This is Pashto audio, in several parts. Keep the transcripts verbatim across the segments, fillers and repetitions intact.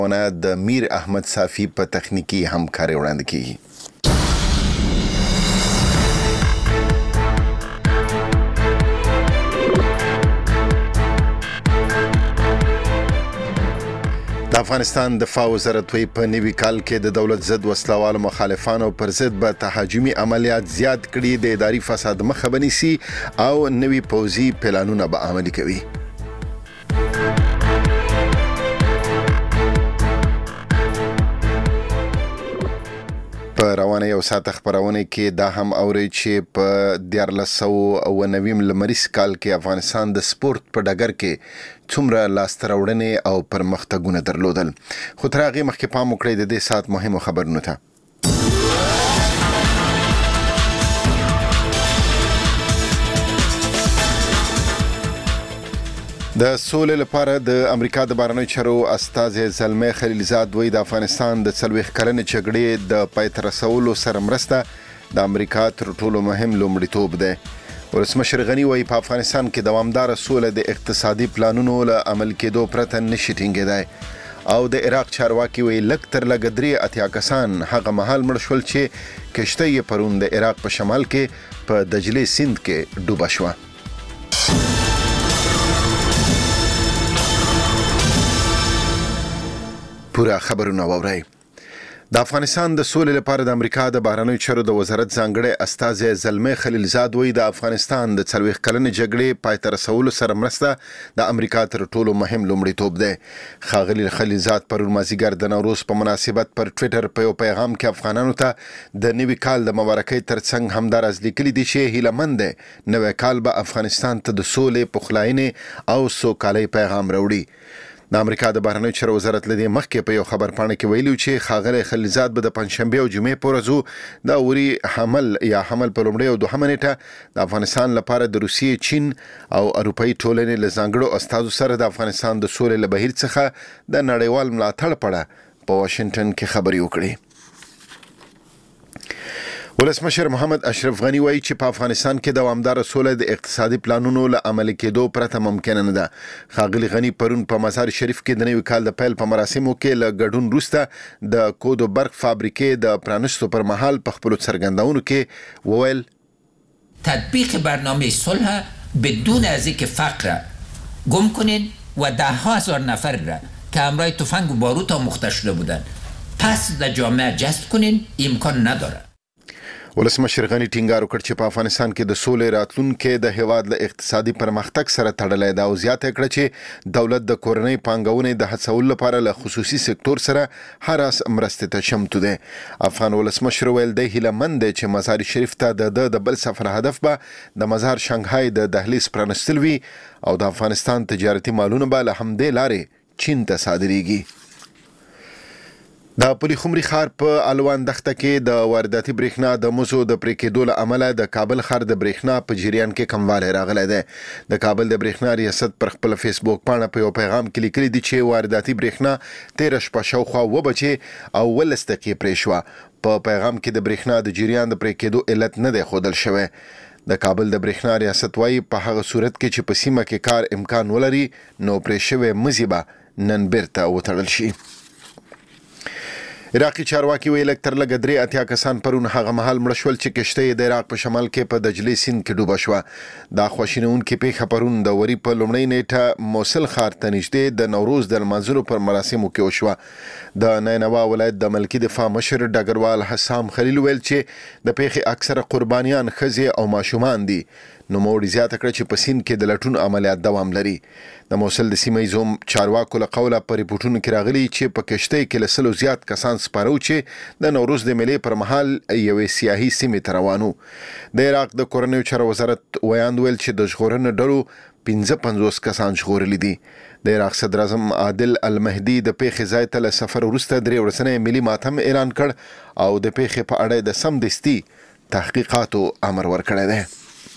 ونه د میر احمد صافی په تخنیکی همکاري وړاندې کیږي. د افغانستان دفاع وزارت وی په نوي کال کې د دولت ضد وسلوالو مخالفانو پر ضد به تهاجمي عملیات زیات کړي، د اداري فساد مخه بنیسي او نوي پوځي پلانونه به عملي کوي. په روانه یو ساعت خبرونه کې دا هم اوري چې په دیارلس سوه او نویم لمریز کال کې افغانستان د سپورت په ډګر کې څومره لاسته راوړنې او پرمختګونه درلودل. خو تر هغې مخکې پام وکړئ د دې ساعت مهمو خبرونو ته. د سولې لپاره د امریکا د بهرنیو چارو استازي زلمي خلیلزاد وی د افغانستان د څلوېښت کلنې جګړې د پای ته رسولو سره مرسته د امریکا تر ټولو مهم لومړیتوب دی. ولسمشر غني وی په افغانستان کې دوامدار سوله د اقتصادي پلانونو له عمل کېدو پرته نشي ټینګېدای او د عراق چارواکي وی لږ تر لږه درې اتیا کسان هغه مهال مړ شول چې کشته یې پرون د عراق په شمال کې په دجلې سیند کې ډوبه شوه. پورا خبرونه واورئ. د افغانستان د سولې لپاره د امریکا د بهرنیو چارو د وزارت ځانګړی استازی زلمي خلیلزاد وی د افغانستان د څلوېښت کلنې جګړې پای ته رسولو سره مرسته د امریکا تر ټولو مهم لومړیتوب دی. ښاغلي خلیلزاد پرون مازدیګر د نوروز په مناسبت پر ټویټر په یو پیغام کې افغانانو ته د نوي کال د مبارکۍ ترڅنګ همداراز لیکلي دي چې هیلهمند دی نوی کال به افغانستان ته د سولې، پخلاینې او سوکالۍ پیغام راوړي. د امریکا د بهرنیو چارو وزارت لدی مخکې په یو خبر پاڼه کې ویلو چې ښاغلی خلیلزاد به د پنځشنبه او جمعې په ورځو د اوري حمل یا حمل په لومړۍ او دوهمه نیټه د افغانستان لپاره د روسیې، چین او اروپایي ټولنې له ځانګړو استازو سره د افغانستان د سولې له بهیر څخه د نړیوال ملاتړ په اړه په واشنګټن کې خبرې وکړې. ولسمشر محمد اشرف غني وایي چې په افغانستان کې دوامدار سوله د اقتصادي پلانونو له عملي کېدو پرته ممکن نه ده. ښاغلي غني پرون په مزار شریف کې د نوي کال د پیل په مراسمو کې له ګډون وروسته د کود و برق فابریکې د پرانستو پر مهال په خپلو څرګندونو کې وویل تطبیق برنامه صلح بدون از اینکه فقر گم کنین و ده ها هزار نفر را که همراه تفنگ و باروت آموخته شده بودند پس در جامعه جذب کنین امکان نداره. ولسمشر غني ټینګار وکړ چې په افغانستان کې د سولې راتلونکي د هیواد له اقتصادي پرمختګ سره تړلی دی او زیاته کړه چې دولت د کورنۍ پانګونې د هڅولو لپاره له خصوصي سکتور سره هر اس مرستې ته چمتو دی. افغان ولسمشر ویل دی هیلهمند دی چې مزار شریف ته د د بل سفر هدف به د مزار شانګهای د دهلیز پرانستل وي او د افغانستان تجارتي مالونه به له همدې لارې چین ته صادریږي. د پلی خمري ښار په الوان دښته کې د وارداتي برېښنا د مزو د پرې کېدو له امله د کابل ښار د برېښنا په جریان کې کموالی راغلی دی. د کابل د برېښنا ریاست پر خپل فیسبوک پاڼه په یو پیغام کې لیکلي دي چې وارداتي برېښنا تیره شپه شاوخوا اوه بجې او اوولس دقیقې پرې شوه. په پیغام کې د برېښنا د جریان د پرې کېدو علت نه دی ښودل شوی. د کابل د برېښنا ریاست وایي په هغه صورت کې چې په سیمه کې کار امکان ولري نو پرې شوی مزي به نن بیرته وتړل شي. عراقي چارواکي ویل لږ تر لږه درې اتیا کسان پرون هغه مهال مړه شول چې کشته یې د عراق په شمال کې په دجلې سیند کې ډوبه شوه. دا خواشینونکې پیښه پرون د وري په لومړۍ نیټه موصل ښار ته نږدې د نوروز د لمانځلو پر مراسمو کې وشوه. د نینوا ولایت د ملکي دفاع مشر ډګروال حسام خلیل ویل چې د پیښې اکثره قربانیان ښځې او ماشومان دي. نو موړي زیاته کړه چې په سیند کې د لټون عملیات دوام لري. د موصل د سیمه ییزو چارواکو له قوله په ریپورټونو کې راغلي چې په کشتۍ کې له سلو زیات کسان سپاره چې د نوروز د میلې پر مهال یوې سیاحي سیمې ته روان وو. د عراق د کورنیو چارو وزارت ویاند ویل چې د ژغورنې ډلو پنځه پنځوس کسان ژغورلي دي. د عراق صدر اعظم عادل المهدي د پیښې ځای ته له سفر وروسته درې ورځنی ملي ماتم اعلان کړ او د پیښې په اړه د سمدستي تحقیقاتو امر ورکړی دی.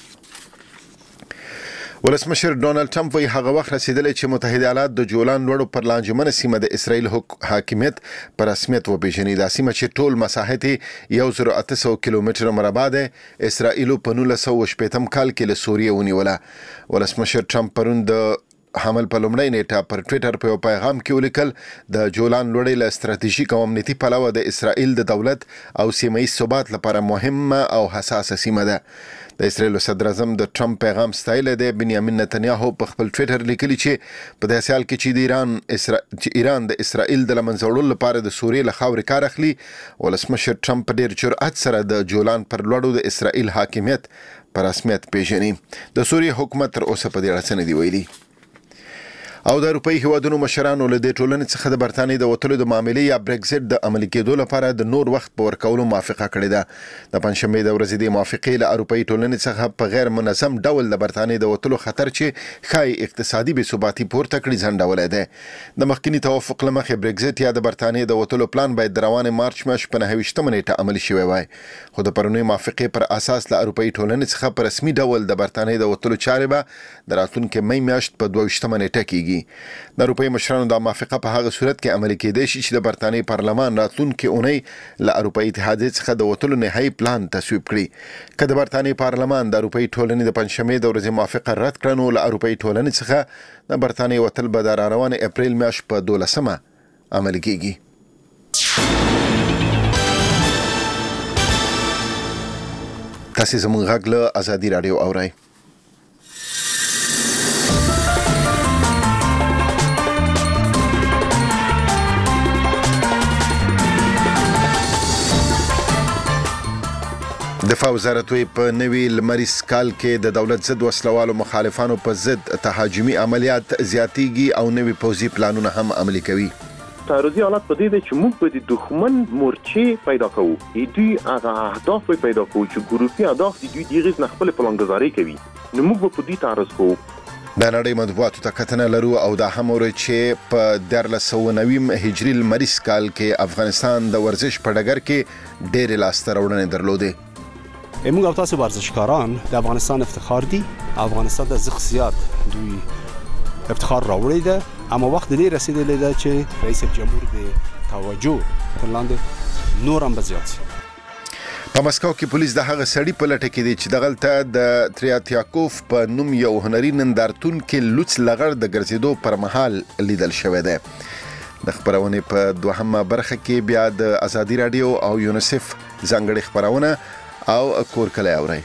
ولسمشر ډونالد ټرمپ وایي هغه وخت رسیدلی چې متحده ایالات د جولان لوړو پر لانجمنه سیمه د اسرائیل حاکمیت په رسمیت وپېژني. دا سیمه چې ټول مساحت یو زر او اته سوه کیلومتره مربع ده اسرائیلو په نولس سوه شپېتم کال کې له سوریې ونیوله. ولسمشر ټرمپ پرون د حمل په لومړۍ نیټه پر ټویټر په پیغام کې ولیکل د جولان لوړې له ستراتیژیک او امنیتي پلوه د اسرائیل د دولت او سیمه ییز ثبات لپاره مهمه او حساسه سیمه ده. د اسرائیل صدر اعظم د ټرمپ پیغام ستایل دی. بنیامین نتنیاهو په خپل ټویټر لیکلی چې په داسې حال کې چې د ایران اسرا... چې ایران د اسرائیل د لمنځه وړلو لپاره د سوریې له خاورې کار اخلي، ولسمشر ټرمپ په ډیر جرأت سره د جولان پر لوړو د اسرائیل حاکمیت پر رسمیت پیژني. د سوریې حکومت تر اوسه په دې اړه څه نه دی ویلي. او د اروپאי هیوادونو مشرانو له دې ټولنې څخه د برتانیې د وتلو د معاملې یا برگزټ د عملي کېدو لپاره د نور وخت په ورکولو موافقه کړې ده. د پنځشنبه د ورځې د موافقې له اروپאי ټولنې څخه په غیر منظم ډول د برتانیې د وتلو خطر چې خای اقتصادي بې ثباتي پورته کړي ځنډولای دی. د مخکینی توافق لمخې برگزټ یا د برتانیې د وتلو پلان باید د روانې مارچ میاشتې په نهه ویشتمه نیټه عملي شوی وای، خو د پرونی موافقې پر اساس له اروپאי ټولنې څخه په رسمي ډول د برتانیې د وتلو چارې به د راتلونکي مې میاشت په دوه ویشتمه نیټه کیږي. د اروپאי مشرانو د موافقه په هغه صورت کې عملي کېدای شي چې د برتانیې پارلمان راتلونکي اونۍ له اروپאי اتحادیې څخه د وتلو نهایي پلان تصویب کړي. که د برتانیې پارلمان د اروپאי ټولنې د پنځشنبه د ورځې موافقه رد کړي نو له اروپאי ټولنې څخه د برتانیې وتل به د روانې اپریل میاشت په دولسمه عملي کېږي. تاسو زموږ غږ له ازادي رادیو اورئ. دفاع وزارت وی په نوي لمریز کال کې د دولت ضد وسلوالو مخالفانو په ضد تهاجمي عملیات زیاتېږي او نوي پوځي پلانونه هم عملي کوي. تعرضي حالات په دې چې موږ به د دښمن مورچې پیدا کوو، دوی هغه اهداف پیدا کوو چې ګروپي اهداف دي، دوی دغه نه خپل پلانګذاري کوي، نو موږ به په دې تعرض کوو. د نړۍ مطبوعاتو ته کتنه لرو او دا هم ورته چې په دیارلس سوه نوي هجري لمریز کال کې افغانستان د ورزش په ډګر کې ډېر لاسته راوړنې درلودې. موږ او تاسو ورزشکاران د افغانستان افتخار دي. افغانستان د زغ زیات دوی افتخار راوړی ده، اما وخت دې رسیدلی ده چې رئیس جمهور د توجه پر لاندې نور هم بزیات شي. په مسکو کې پولیس د هغه سړي په لټه کې دي چې دغلته د تریاتیاکوف په نوم یو هنري نندارتون کې لوڅ لغړ د ګرځېدو پر مهال لیدل شوی دی. د خبرونې په دوهمه برخه کې بیا د ازادي رادیو او یونیسف ځانګړي خبرونه او کور کلی اورئ.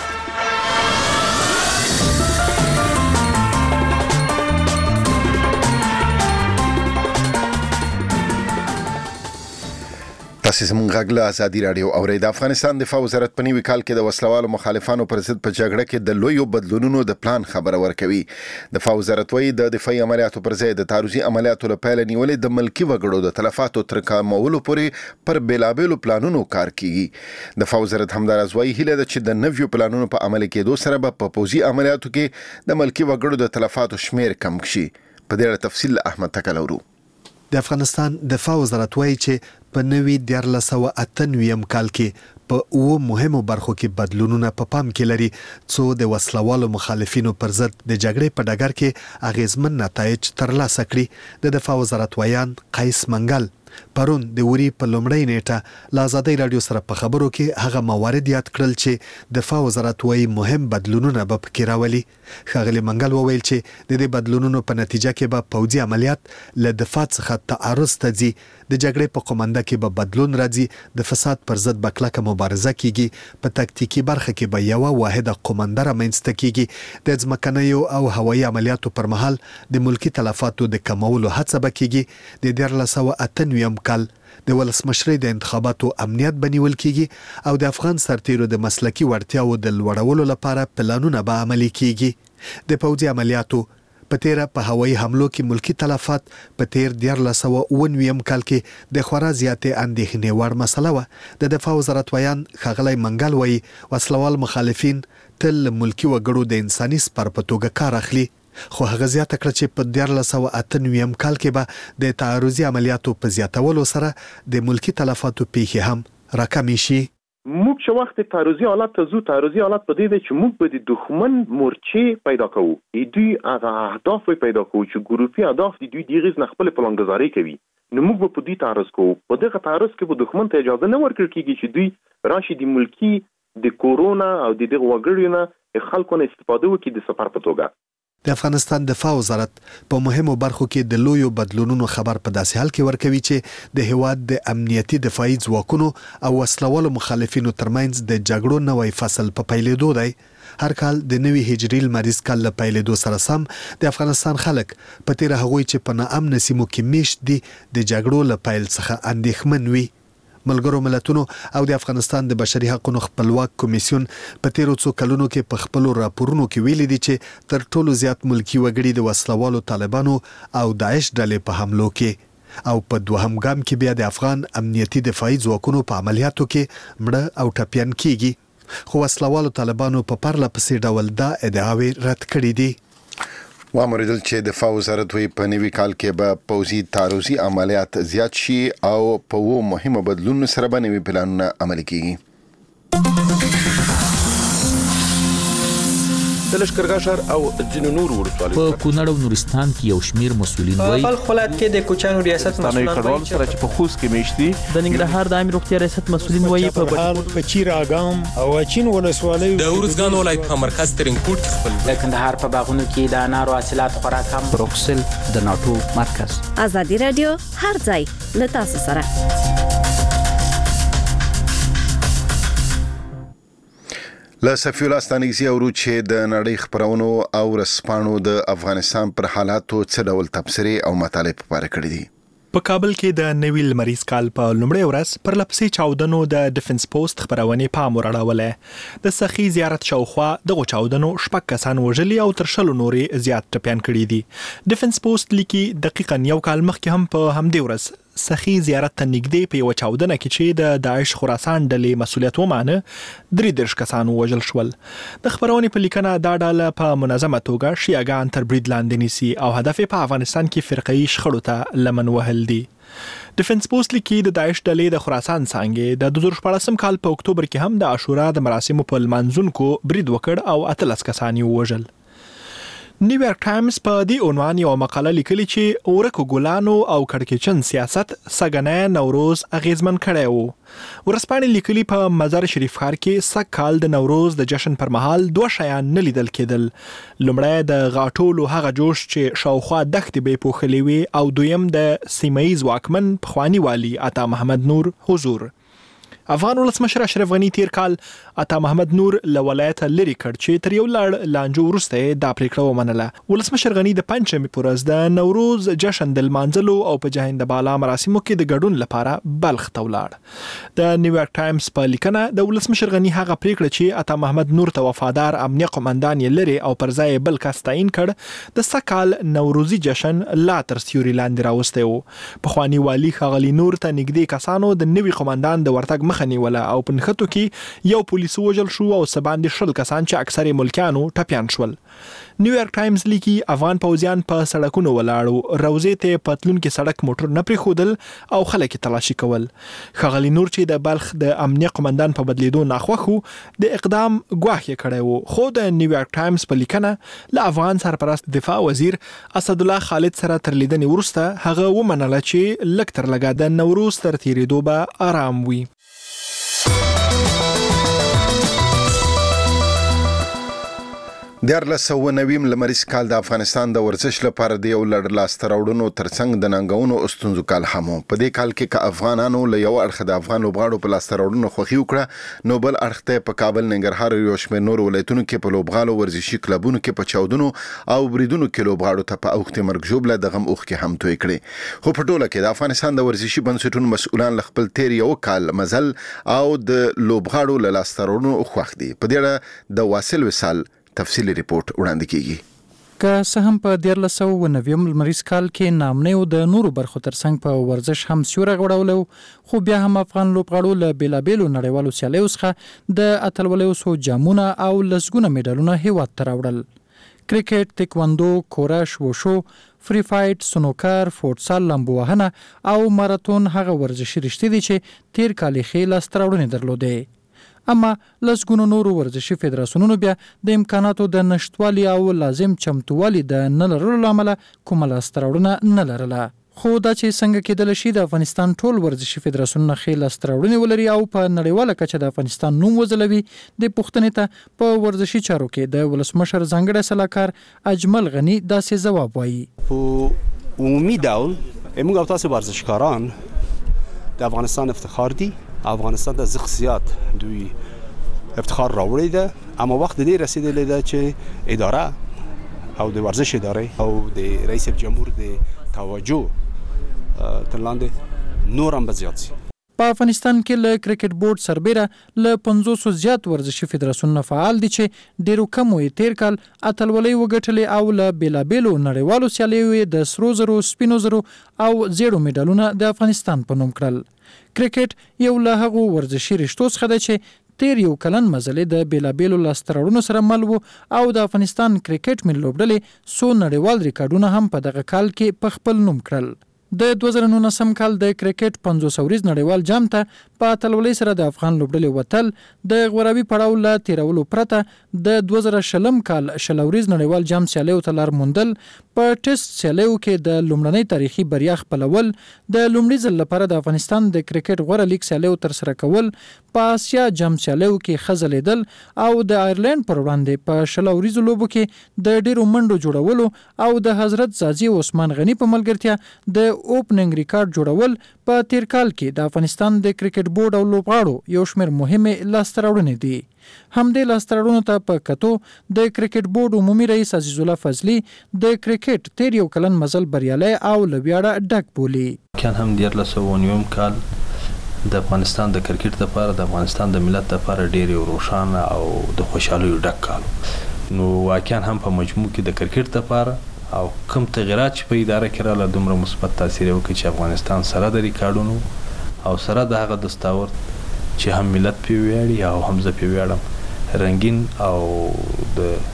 تاسو زموږ غږ له ازادي رادیو اورئ. د افغانستان دفاع وزارت په نوي کال کې د وسلوالو مخالفانو پر ضد په جګړه کې د لویو بدلونونو د پلان خبره ورکوي. دفاع وزارت وايي د دفاعي عملیاتو پر ځای د تعرضي عملیاتو له پیل نیولې د ملکی وګړو د تلفاتو تر کمولو پورې پر بیلابېلو پلانونو کار کیږي. دفاع وزارت همداراز وايي هیله ده چې د نویو پلانونو په عملي کېدو سره به په پوځي عملیاتو کې د ملکی وګړو د تلفاتو شمیر کم شي. په دې اړه تفصیل احمد تکل اورو. د افغانستان دفاع وزارت وايي چې په نوي دیارلس سوه اته نوي کال کې په اوه مهمو برخو کې بدلونونه په پام کې لري، څو د وسلوالو مخالفینو پر ضد د جګړې په ډګر کې اغیزمن نتایج ترلاسه کړي. د دفاع وزارت ویان قیس منګل پرون د وری په لومړۍ نیټه له ازادي رادیو سره په خبرو کې هغه موارد یاد کړل چې دفاع وزارت وايي مهم بدلونونه به پکې راولي. ښاغلي منګل وویل چې د دې بدلونونو په نتیجه کې به پوځي عملیات له دفاع څخه تعرض ته ځي، د جګړې په قومنده کې به بدلون راځي، د فساد پر ضد به کلکه مبارزه کیږي، په تکتیکي برخه کې به یوه واحده قومنده رامنځته کیږي، د ځمکنیو او هوایي عملیاتو پر مهال د ملکی تلفاتو د کمولو هڅه به کیږي. د دیارلس سوه اته نوي کال د ولسمشرۍ د انتخاباتو امنیت بنیول کیږي او د افغان سرتیرو د مسلکی وړتیاو د لوړولو لپاره پلانونه به عملي کیږي. د پوځي عملیاتو په تیره په هوایي حملو کې ملکی تلفات په تیر دیارلس سوه اوه نوي کال کې د خورا زیاتې اندېښنې وړ مسله وه. د دفاع وزارت ویان ښاغلی منګل وایي وسلوال مخالفین تل ملکی وګړو د انساني سپر په توګه کار اخلي، خو هغه زیاته کړه چې په دیارلس سوه اته نوي کال کې به د تعرضي عملیاتو په زیاتولو سره د ملکی تلفاتو پیښې هم راکمې شي. موږ چې وخت تعرضي حالت ته زو تعرضي حالت په دې دی چې موږ به د دښمن مورچې پیدا کوو، دوی هغه اهداف پیدا کوو چې ګروپي اهداف دي، دوی دغه نه خپل پلانګذاري کوي، نو موږ به په دې تعرض کوو. په دغه تعرض کې به دښمن ته اجازه نه ورکړل کیږي چې دوی راشي د ملکی د کورونا او د دغه وګړو نه خلکو نه استفاده وکړي د سفر په توګه. د افغانستان دفاع وزارت په مهمو برخو کې د لویو بدلونونو خبر په داسې حال کې ورکوي چې د هیواد د امنیتي دفاعي ځواکونو او وسلوالو مخالفینو ترمنځ د جګړو نوې فصل په پیلېدو دی. هر کال د نوي هجري لمریز کال له پیلېدو سره سم د افغانستان خلک په تیر هغوی چې په ناامن سیمو کې میشت دي د جګړو له پیل څخه اندېښمن وي. ملګرو ملتونو او د افغانستان د بشري حقوقو خپلواک کمیسیون په تیرو څو کلونو کې په خپلو راپورونو کې ویلي دي چې تر ټولو زیات ملکی وګړي د وسلوالو طالبانو او داعش ډلې په حملو کې او په دوهم ګام کې بیا د افغان امنیتي دفاعي ځواکونو په عملیاتو کې مړه او ټپیان کیږي. خو وسلوالو طالبانو په پرله پسې ډول دا ادعاوې رد کړې دي. وامریدل چې دفاع وزارت وی په نوي کال کې به پوځي تعرضي عملیات زیات شي او په وو مهمه بدلون سره به نوي پلانونه عملي کیږي. د لشکرګاه ښار او ځینو نور ولسوالیو په کونړ او نورستان کې یو شمیر مسؤلین وایي په خپل کې د کوچانو ریاست مسؤلین وایي چې په خوست کې میشتي د ننګرهار د امیر روغتیا ریاست مسؤلین وایي په بهار په چیر اګام او چین ولسوالیو د اورزګان ولایت په مرکز ترینکوټ کې خپل د کندهار په باغونو کې د انارو حاصلات خورا کم. بروکسل د ناتو مرکز. ازادي رادیو هر ځای له تاسو سره. له صفي الله ستانکزي اورو چې د نړۍ خبرونو او رسپانو د افغانستان پر حالاتو څه ډول تبصرې او مطالب خبره کړې دي. په کابل کې د نوي لمریز کال په لومړۍ ورځ پر لپسې چاودنو د ډیفنس پوسټ خبرونې پام وراړولې. د سخي زیارت شاوخوا دغه چاودنو شپږ کسان وژلي او تر شلو نورې زیات ټپیان کړي دي. ډیفنس پوسټ لیکي دقیقاً یو کال مخکې هم په همدې ورځ سخي زیارت ته نږدې په یو چاودنه کې چې د داعش خراسان ډلې مسولیت ومانه درې دېرش کسان وژل شول. د خبرونې په لیکنه دا ډله په منظمه توګه شیعهګان تر برید لاندې نیسي او هدف په افغانستان کې فرقه‌ایي شخړو ته لمن وهل دي. ډیفنس پوسټ لیکي د داعش ډلې د خراسان څانګې د دوه زره شپاړسم کال په اکتوبر کې هم د عاشورا د مراسمو په لمانځونکو برید وکړ او اتلس کسان یې وژل. نیویارک ټایمز په دې عنوان یو مقاله لیکلي چې اورکو ګلانو او کړکېچن سیاست سګنه نوروز اغیزمن کړی وو. ورسپانې لیکلي په مزار شریف ښار کې سږ کال د نوروز د جشن پر مهال دوه شیان نه لیدل کېدل. لومړی د غاټولو هغه جوش چې شاوخوا دښتې به پوښلې وي او دویم د سیمه‌ییز واکمن پخواني والي عطا محمد نور حضور. افغان ولسمشر اشرف غنی تیر کال عطا محمد نور له ولایته لرې کړ چې تر یو لړ لانجو وروسته دا پریکړه ومنله. ولسمشر غنی د پنځمې په ورځ د نوروز جشن د لمانځلو او په جهیند بالا مراسمو کې د ګډون لپاره بلخ ته ولاړ. د نیویارک ټایمز په لیکنه د ولسمشر غنی هغه پریکړه چې عطا محمد نور ته وفادار امنیه قومندان یې لري او پر ځای بل کس تعیین کړ د سکال نوروزي جشن لا تر سیوري لاندې راوستی و. پخواني والي ښاغلي نور ته نږدې کسانو د نوي قومندان د ورتګ خنیوله او په نښتو کې یو پولیس وژل شو او سباندې شل کسان چې اکثر ملکیانو ټپیان شول. نیویارک ټایمز لیکي افغان پوځیان په سړکونو ولاړو، روزې ته پتلون کې سړک موټر نه پریښودل او خلک تلاشي کول. ښاغلي نور چې د بلخ د امنیه قومندان په بدلیدو ناخوښ و د اقدام ګواښ یې کړی و، خو د نیویارک ټایمز په لیکنه له افغان سرپرست دفاع وزیر اسدالله خالد سره تر لیدنې وروسته هغه ومنله چې لږ تر لږه د نوروز تر تیرېدو به آرام وي. دیارلس سوه نویم لمریز کال د افغانستان د ورزش لپاره د یو لړ لاسته راوړنو ترڅنګ د ننګونو او ستونزو کال هم و. په دې کال کې که افغانانو له یو اړخه د افغان لوبغاړو په لاسته راوړنو خوښي وکړه، نو بل اړخ ته په کابل، ننګرهار او یو شمېر نورو ولایتونو کې په لوبغالو ورزشي کلبونو کې په چاودنو او بریدونو کې لوبغاړو ته په اوښتې مرګ ژوبله د غم اوښکې هم توی کړې. خو په ټوله کې د افغانستان د ورزشي بنسټونو مسؤلان له خپل تیر یو کال مزل او د لوبغاړو له لاسته راوړنو خوښ دي. په دې اړه د واصل وصال تفصیلی ریپورت وړاندې کیږي. که څه هم په دیارلس سوه نویم لمریز کال کې نامنیو د نورو برخو ترڅنګ په ورزش هم سیوری غوړولو، خو بیا هم افغان لوبغاړو له بیلابیلو نړیوالو سیالیو څخه د اتلولیو څو جامونه او لسګونه میډالونه هیواد ته راوړل. کرکټ، تکواندو، کورش، وشو، فری فایټ، سنوکر، فوټسال، لامبو وهنه او ماراتون هغه ورزشي رشتې دي چې تیر کال یې ښې لاسته راوړنې درلودې. اما لسګونو نورو ورزشي فدراسیونونو بیا د امکاناتو د نشټوالي او لازم چمتووالي د نه لرلو له امله کومه لاسته راوړنه نه لرله. خو دا چې څنګه کېدل شي د افغانستان ټول ورزشي فدراسیونونه ښې لاسته راوړنې ولري او په نړیواله کچه د افغانستان نوم وځلوي، د پوښتنې ته په ورزشي چارو کې د ولسمشر ځانګړی سلاکار اجمل غني داسې ځواب وایي. په عمومي ډول موږ او تاسو ورزشکاران د افغانستان افتخار دي. افغانستان د زغ زیات دوی افتخار راوړی ده، اما وخت دې رسیدلی ده چې اداره او د ورزش اداره او د رئیس جمهور د توجه تر لاندې نور هم به زیات شي. په افغانستان کې له کرکټ بورډ سربیره له پنځوسو زیات ورزشي فدراسیونونه فعال دي چې ډیرو کمو یې تیر کال اتلولۍ وګټلې او له بیلابیلو نړیوالو سیالیو د سرو زرو، سپینو زرو او زیړو میډالونه د افغانستان په نوم کړل. کرکټ یو له هغو ورزشي رشتو څخه ده چې تیر یو کلن مزلې د بیلابیلو لاسته راوړنو سره مل وو او د افغانستان کرکټ ملي لوبډلې څو نړیوال ریکارډونه هم په دغه کال کې په خپل نوم کړل. د دوه زره نولسم کال د کرکټ پنځوس ورځ نړیوال جام ته په اتلولۍ سره د افغان لوبډلې وتل د غوراوي پړاو له تیرولو پرته د دوه زره شلم کال شل ورځ نړیوال جام سیالیو ته لار موندل، په ټیسټ سیالیو کې د لومړنۍ تاریخي بریا خپلول، د لومړي ځل لپاره د افغانستان د کرکټ غوره لیګ سیالیو ترسره کول، په آسیا جام سیالیو کې ښه ځلېدل او د آیرلینډ پر وړاندې په شل ورځو لوبو کې د ډیرو منډو جوړولو او د حضرت زازي عثمان غني په ملګرتیا د اوپننګ ریکارډ جوړول په تیر کال کې د افغانستان د کرکټ بورډ او لوبغاړو یو شمېر مهمې لاسته راوړنې دي. همدې لاسته راوړنو ته په کتو د کرکټ بورډ عمومي رئیس عزیز الله فضلي د کرکټ تیر یو کلن مزل بریالی او له ویاړه ډک بولي. کان هم دیارلس سوه نویم کال د افغانستان د کرکټ لپاره د افغانستان د ملت لپاره ډېر یو روښانه او د خوشحالیو ډک کال، نو واقعا هم په مجموع کې د کرکټ لپاره او کوم تغیرات چې په اداره کې راغله دومره مثبت تاثیر وکړي چې افغانستان سره د ریکارډونو او سره د هغه دستاورد چې هم ملت پې ویاړي او هم زه پې ویاړم رنګین او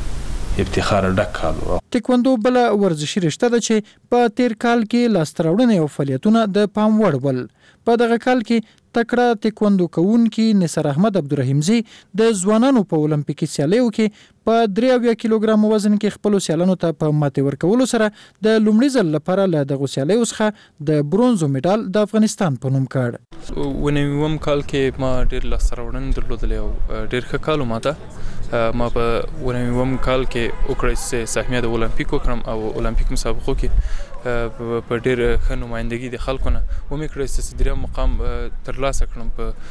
د افتخار ډک کال. تکواندو بل ورزشي رشته ده چې په تیر کال کې لاسته راوړنې او فعالیتونه د پام وړ ول. په دغه کال کې تکړه تکواندو کوونکي نثار احمد عبدالرحیمزي د ځوانانو په اولمپیکي سیالیو کې په درې اویا کیلوګرام وزن کې خپلو سیالانو ته په ماتې ورکولو سره د لومړي ځل لپاره له دغو سیالیو څخه د برونزو میډال د افغانستان په نوم کړ. ونویم کال کې ما ډېر لاسته راوړنې درلودلې او ډېر ښه کال ماته ما په ونویم کال کې وکړی چې سهمیه د اولمپیک وکړم او اولمپیک مسابقو کې په ډېر ښه نمایندګي د خلکو نه ومې کړی چې درېیم مقام ترلاسه کړم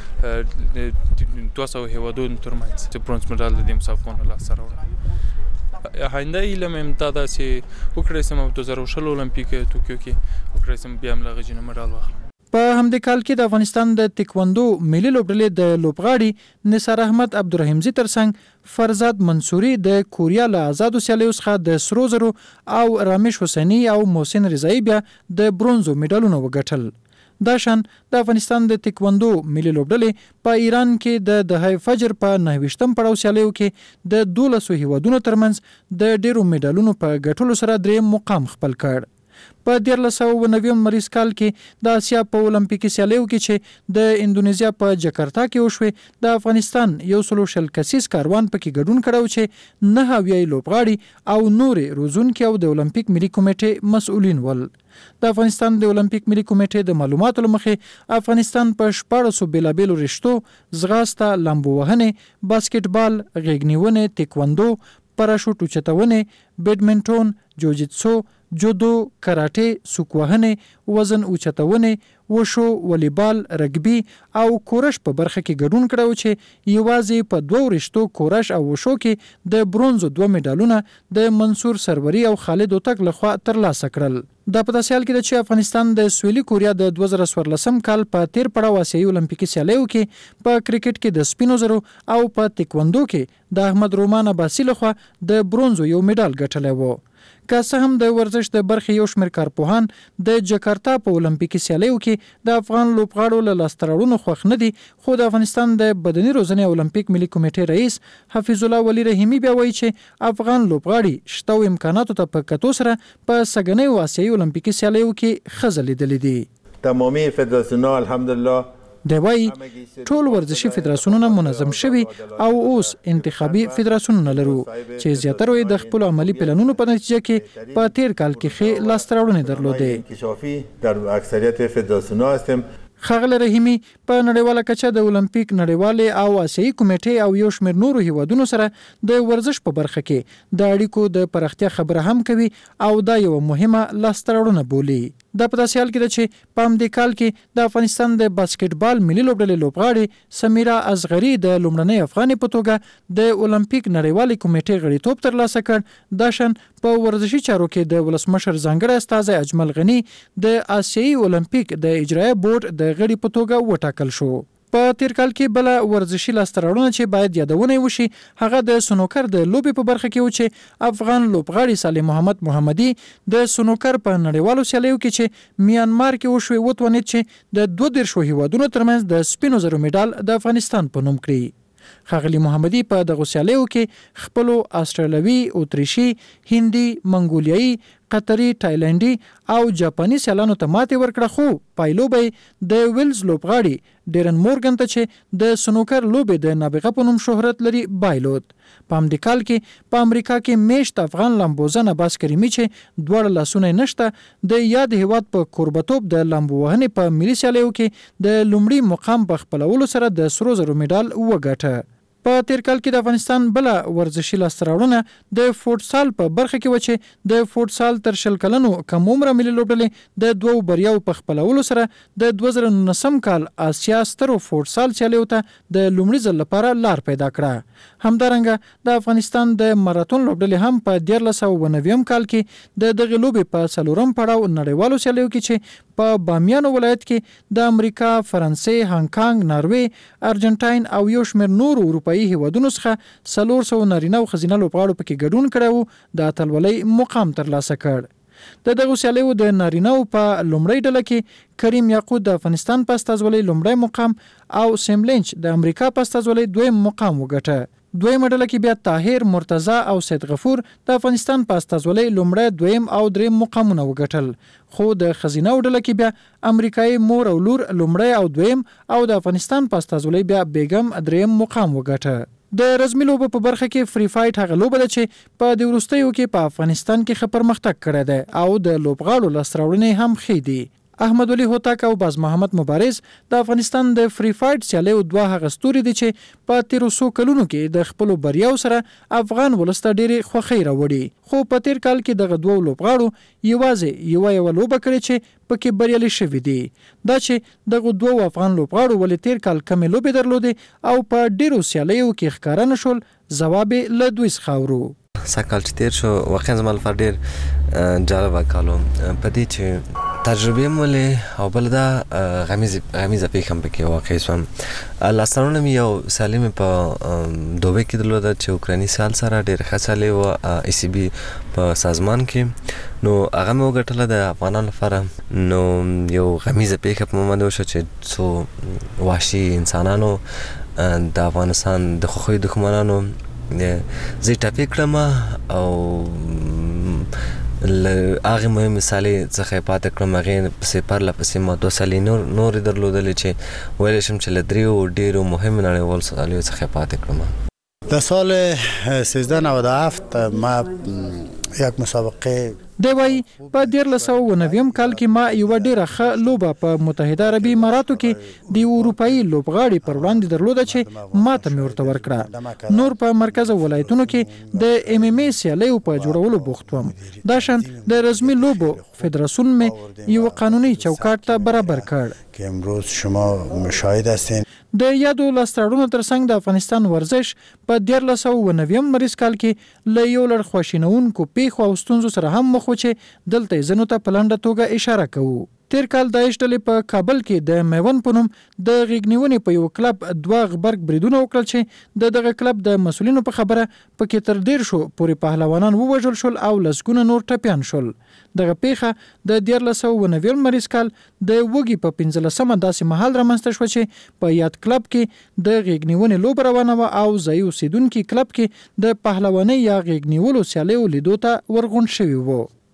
په دوه سوه هیوادونو ترمنځ چې برونز مډال د دې مسابقو نه لاسته راوړم. آینده هیله مې همدا ده چې وکړی شم په دوه زره شل اولمپیک توکیو کې وکړی شم بیا هم له هغې جینه مډال واخلم. په همدې کال کې د افغانستان د تکواندو ملي لوبډلې د لوبغاړي نثار احمد عبدالرحیمزي ترڅنګ فرزاد منصوري د کوریا له آزادو سیالیو څخه د سرو زرو او رامیش حسیني او محسن رضایي بیا د برونزو میډالونه وګټل. دا شان د افغانستان د تکواندو ملي لوبډلې په ایران کې د دهه فجر په نهه ویشتم پړاو سیالیو کې د دولسو هیوادونو ترمنځ د ډیرو میډالونو په ګټلو سره درېیم مقام خپل کړ. په دیارلس سوه نوي مریض کال کې د آسیا په اولمپیکي سیالیو کې چې د اندونیزیا په جکارتا کې وشوې د افغانستان یو سلو شل کسیز کاروان پکې ګډون کړو چې نهه اویا لوبغاړي او نورې روزونکي او د اولمپیک ملي کمیټې مسؤلین ول. د افغانستان د اولمپیک ملي کمیټې د معلوماتو له مخې افغانستان په شپاړسو بیلابیلو رشتو ځغاسته، لامبو وهنې، باسکټبال، غېږ نیونې، تکواندو، پراشوټ اوچتونې، بیډمنټون، جوجیتسو، جودو، کراټې، سوک وهنې، وزن اوچتونې، وشو، والیبال، رګبي او کورش په برخه کې ګډون کړو چې یوازې په دوه رشتو کورش او وشو کې د برونزو دوه میډالونه د منصور سروري او خالد اوتک لخوا ترلاسه کړل. دا په داسې حال کې ده چې افغانستان د سویلي کوریا د دوه زره څوارلسم کال په تیر پړاو آسیایي اولمپیکي سیالیو کې په کرکټ کې د سپینو زرو او په تکواندو کې د احمد رومان عباسي لخوا د برونزو یو میډال ګټلی و. که څه هم د ورزش د برخې یو شمېر کارپوهان د جکارتا په اولمپیکي سیالیو کې د افغان لوبغاړو له لاسته راوړنو خوښ نه دي، خو د افغانستان د بدني روزنې اولمپیک ملي کمیټې رئیس حفیظ الله ولی رحیمي بیا وایي چې افغان لوبغاړي شته او امکاناتو ته په کتو سره په سږنیو آسیایي اولمپیکي سیالیو کې ښه ځلېدلي دي. تمامی فدراسیون‌ها الحمدلله دی وایي ټول ورزشي فدراسیونونه منظم شوي او اوس انتخابي فدراسیونونه لرو چې زیاتره یې د خپل عملی پلانونو په نتیجه کې په تیر کال کې ښې لاسته راوړنې درلودې. در اکثریت فدراسیون‌ها هستیم. ښاغلی رحیمي په نړیواله کچه د اولمپیک نړیوالې او آسیایي کمیټې او یو شمېر نورو هیوادونو سره د ورزش په برخه کې د اړیکو د پراختیا خبره هم کوي او دا یوه مهمه لاسته راوړنه بولي. دا په داسې حال کې ده چې په همدې کال کې د افغانستان د باسکټبال ملي لوبډلې لوبغاړې سمیرا اصغري د لومړنۍ افغانې په توګه د اولمپیک نړیوالې کمیټې غړیتوب ترلاسه کړ. دا شان په ورزشي چارو کې د ولسمشر ځانګړی استازی اجمل غني د آسیایي اولمپیک د اجرایه بورډ د غړي په توګه وټاکل شو. په تیر کال کې بل ورزشي لاسته راوړنه چې باید یادونه وشي هغه د سنوکر د لوبې په برخه کې و چې افغان لوبغاړي صالح محمد محمدي د سنوکر په نړیوالو سیالیو کې چې میانمار کې وشوي وتوانید چې د دوه دیرشو هیوادونو ترمنځ د سپینو زرو میډال د افغانستان په نوم کړي. ښاغلي محمدي په دغه سیالیو کې خپلو آسټرالوي، اتریشي، هندي، منګولیایي، قطري، تایلنډي او جاپاني سیالانو ته ماتې ورکړه، خو پایلوبه د ویلز لوبغاړي ډیرن مورګن ته چې د سنوکر لوبې د نابغه په نوم شهرت لري بایلود. په همدې کال کې په امریکا کې میشت افغان لامبوزن عباس کریمي چې دواړه لاسونه نشته د یاد هیواد په کوربتوب د لامبو وهنې په ملي سیالیو کې د لومړي مقام په خپلولو سره د سرو زرو میډال وګټه. په تیر کال کې د افغانستان بل ورزشي لاسته راوړنه د فوټسال په برخه کې و چې د فوټسال تر شل کلنو کم عمره ملي لوبډلې د دوو بریاو په خپلولو سره د دوه زره نولسم کال آسیا سترو فوټسال سیالیو ته د لومړي ځل لپاره لار پیدا کړه. همدارنګه د افغانستان د ماراتون لوبډلې هم په دیارلس سوه اووه نوي کال کې د دغې لوبې په څلورم پړاو نړیوالو سیالیو کې چې په بامیانو ولایت کې د امریکا، فرانسې، هانګ کانګ، ناروې، ارجنټاین او یو شمېر نورو اروپایي هیوادونو څخه څلور سوه نارینه او ښځینه لوبغاړو پکې ګډون کړی و د اتلولۍ مقام ترلاسه کړ. د دغو سیالیو د نارینه‌و په لومړۍ ډله کې کریم یاقوت د افغانستان په استازولۍ لومړی مقام او سیم لینچ د امریکا په استازولۍ دویم مقام وګټه. دویمه ډله کې بیا طاهر، مرتضی او سید غفور د افغانستان په استازولۍ لومړی، دویم او دریم مقامونه وګټل. خو د ښځینه‌و ډله کې بیا امریکایي مور او لور لومړی او دویم او د افغانستان په استازولۍ بیا بیګم دریم مقام وګټه. د رزمي لوبو په برخه کې فری فایټ هغه لوبه ده چې په د وروستیو کې په افغانستان کې ښه پرمختګ کړی دی او د لوبغاړو لاسته راوړنې هم ښې دي. احمد ولي هوتک او باز محمد مبارز د افغانستان د فری فایټ سیالیو دوه هغه ستوري دي چې په تیرو څو کلونو کې د خپلو بریاو سره افغان ولس ته ډېرې خوښۍ راوړي. خو په تیر کال کې دغه دوه لوبغاړو یوازې یوه یوه لوبه کړې چې پکې بریالي شوي دي. دا چې دغه دوه افغان لوبغاړو ولې تیر کال کمې لوبې درلودې او په ډېرو سیالیو کې ښکاره نه شول، ځواب یې له دوی څخه اورو. سږ کال چې تیر شو واقعا زما لپاره ډېر جالبه کال و په دې چې تجربې مو ولې او بل دا غمیزه پېښه هم پکې واقع شوم. لاسته راوړنه مې یو سیالي مې په دوبۍ کې درلوده چې اوکرایني سیال سره ډېره ښه سیالي وه ای سی بي په سازمان کې، نو هغه مې وګټله د افغانانو لپاره. نو یو غمیزه پېښه په ما باندې وشوه چې څو وحشي انسانانو د افغانستان د خوښیو دښمنانو زه یې ټپي کړم او له هغې مهمې سیالۍ څخه یې پاتې کړم. هغې پسې پرله پسې ما دوه سیالۍ نور نورې درلودلې چې ویلی شم چې له دریو ډېرو مهمو نړیوالو سیالیو څخه یې پاتې کړم. در سال سیزده نود و هفت ما یک مسابقه دی وایي په دیارلس سوه اووه نویم کال کې ما یوه ډېره ښه لوبه په متحده عربي اماراتو کې د اروپایي لوبغاړي پر وړاندې درلوده چې ماته مې ورته ورکړه. نور په مرکز ولایتونو کې د ایم ایم ای سیالیو په جوړولو بوخت وم. دا شان د رزمي لوبو فدراسیون مې یو قانوني چوکاټ ته برابر کړ که امروز شما مشاهد هستین. د یادو لاسته راوړنو ترڅنګ د افغانستان ورزش په دیارلس سوه اووه نویم مریض کال کې له یو لړ خواشینونکو پیښو او ستونزو سره هم مخ و چې دلته یې ځینو ته په لنډه توګه اشاره کوو. تیر کال داعش ډلې په کابل کې د میون په نوم د غېږ نیونې په یو کلب دوه غبرګ بریدونه وکړل چې د دغه کلب د مسؤلینو په خبره پکې تر ډېر شو پورې پهلوانان ووژل شول او لسګونه نور ټپیان شول. دغه پیښه د دیارلس سوه اووه نویم مریض کال د وږي په پنځلسمه داسې مهال رامنځته شوه چې په یاد کلب کې د غېږ نیونې لوبه روانه وه او ځایي اوسېدونکي کلب کې د پهلوانۍ یا غېږ نیولو سیالیو لیدو ته ورغونډ شوي وو.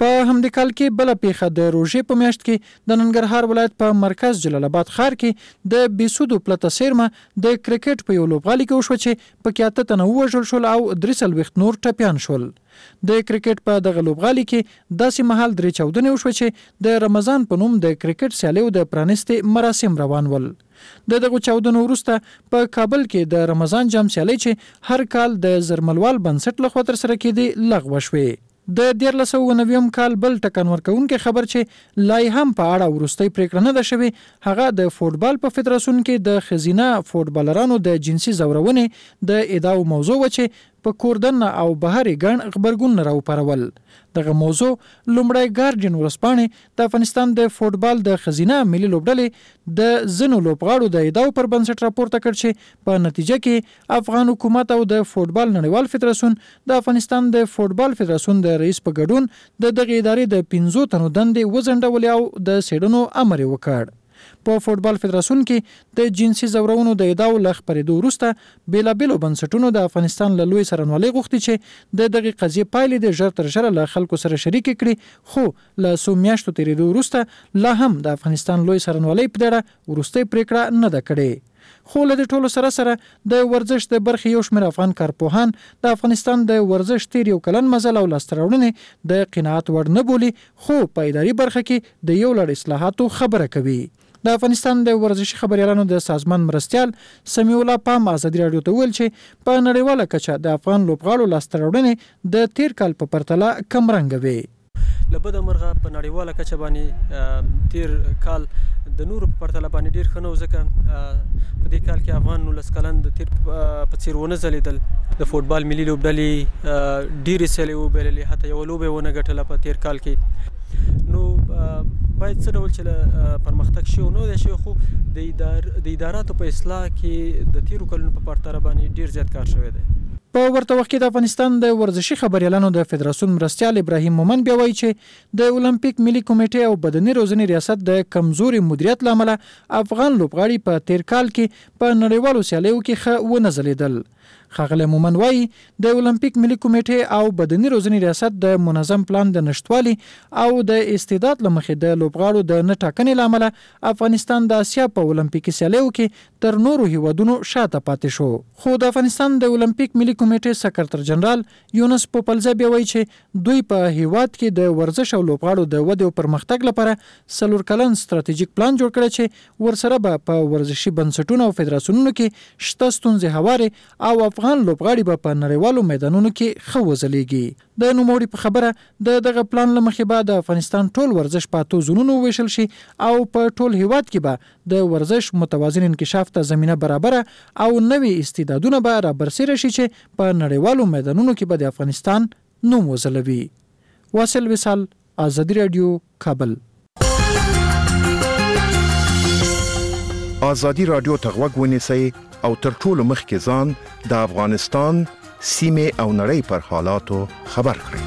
په همدې کال کې بل پیښه د روژې په میاشت کې د ننګرهار ولایت په مرکز جلال آباد ښار کې د بیسودو پلته سیرمه د کرکټ په یو لوبغالي کې وشو چې په کې اته تنه ووژل شول او درې څلوېښت نور ټپیان شول. د کرکټ په دغه لوبغالي کې داسې مهال درې چاودنې وشوه چې د رمضان په نوم د کرکټ سیالیو د پرانستې مراسم روان ول. د دغه چاودنو وروسته په کابل کې د رمضان جام سیالۍ چې هر کال د زرملوال بنسټ لخوا ترسره کېدې لغوه شوې. د دیارلس سوه نوي کال بل ټکان ورکوونکی خبر چې لا هم په اړه وروستۍ پریکړه نه ده شوې هغه د فوټبال په فدراسیون کې د ښځینه فوټبالرانو د جنسي ځورونې د ادعاو موضوع و چې په کوردن او بهري ګڼ خبرګون راوپارول. دغه موضوع لومړی ګارډین ورځپاڼې د افغانستان د فوټبال د ښځینه ملي لوبډلې د ځینو لوبغاړو د ادعاو پر بنسټ راپورته کړ چې په نتیجه کې افغان حکومت او د فوټبال نړیوال فدراسیون د افغانستان د فوټبال فدراسیون د رئیس په ګډون د دغه ادارې د پنځو تنو دندې وځنډولې او د څېړنو امر یې وکړ. په فوټبال فدراسیون کې د جنسي ځورونو د ادعاو له خپرېدو وروسته بېلابېلو بنسټونو د افغانستان له لوی څارنوالۍ غوښتي چې د دغې قضیې پایلې د ژر تر ژره له خلکو سره شریکې کړي، خو له څو میاشتو تېرېدو وروسته لا هم د افغانستان لوی څارنوالۍ په اړه وروستۍ پریکړه نه ده کړې. خو له دې ټولو سره سره د ورزش د برخې یو شمېر افغان کارپوهان د افغانستان د ورزش تیر یو کلن مزل او لاسته راوړنې د قناعت وړ نه بولي، خو په اداري برخه کې د یو لړ اصلاحاتو خبره کوي. د افغانستان د ورزشي خبريالانو د سازمان مرستيال سمیع الله پام ازادي رادیو ته ویل چې په نړیواله کچه د افغان لوبغاړو لاسته راوړنې د تیر کال په پرتله کم رنګ وي. لبد مرغه په نړیواله کچه باندې تیر کال د نورو په پرتله باندې ډیر ښه نه و، ځکه په دې کال کې افغان نولس کلن د تیر په څیر ونه ځلیدل. د فوټبال ملي لوبډلې ډېرې سیالۍ وبایللې، حتی یوه لوبه یې ونه ګټله په تیر کال کې. نو باید څه ډول چې پرمختګ شي او نو دی شوی، خو د ادار د اداراتو په اصلاح کې د تیرو کلونو په پرتله باندې ډیر زیات کار شوی دی. په ورته وخت کې د افغانستان د ورزشي خبريالانو د فدراسیون مرستيال ابراهیم مومن بیا وایي چې د اولمپیک ملي کمیټې او بدني روزنې ریاست د کمزوري مدیریت لامل افغان لوبغاړي په تیر کال کې په نړیوالو سیالیو کې ښه ونه ځلیدل. ښاغلی مومن وایي د اولمپیک ملي کمیټې او بدني روزنې ریاست د منظم پلان د نشټوالي او د استعداد له مخې د لوبغاړو د نه ټاکنې له امله افغانستان د اسیا په اولمپیکي سیالیو کې تر نورو هیوادونو شاته پاتې شو. خو د افغانستان د اولمپیک ملي کمیټې سکرتر جنرال یونس پوپلزه بیا وایي چې دوی په هیواد کې د ورزش او لوبغاړو د ودې او پرمختګ لپاره څلور کلن ستراتیژیک پلان جوړ کړی چې ورسره به په ورزشي بنسټونو او فدراسیونونو کې شته ستونزې هوارې او افغان لوبغاړي به په نړیوالو میدانونو کې ښه وځلیږي. د نوموړي په خبره د دغه پلان له مخې به د افغانستان ټول ورزش په اتو زونونو وویشل شي او په ټول هیواد کې به د ورزش متوازن انکشاف ته زمینه برابره او نوي استعدادونه به رابرسېره شي چې په نړیوالو میدانونو کې به د افغانستان نوم وځلوي. واصل وصال، ازادي رادیو، کابل. ازادي رادیو ته غوږ ونیسئ او تر ټولو مخکې ځان د افغانستان سیمه او نړۍ پر حالاتو خبر کړئ.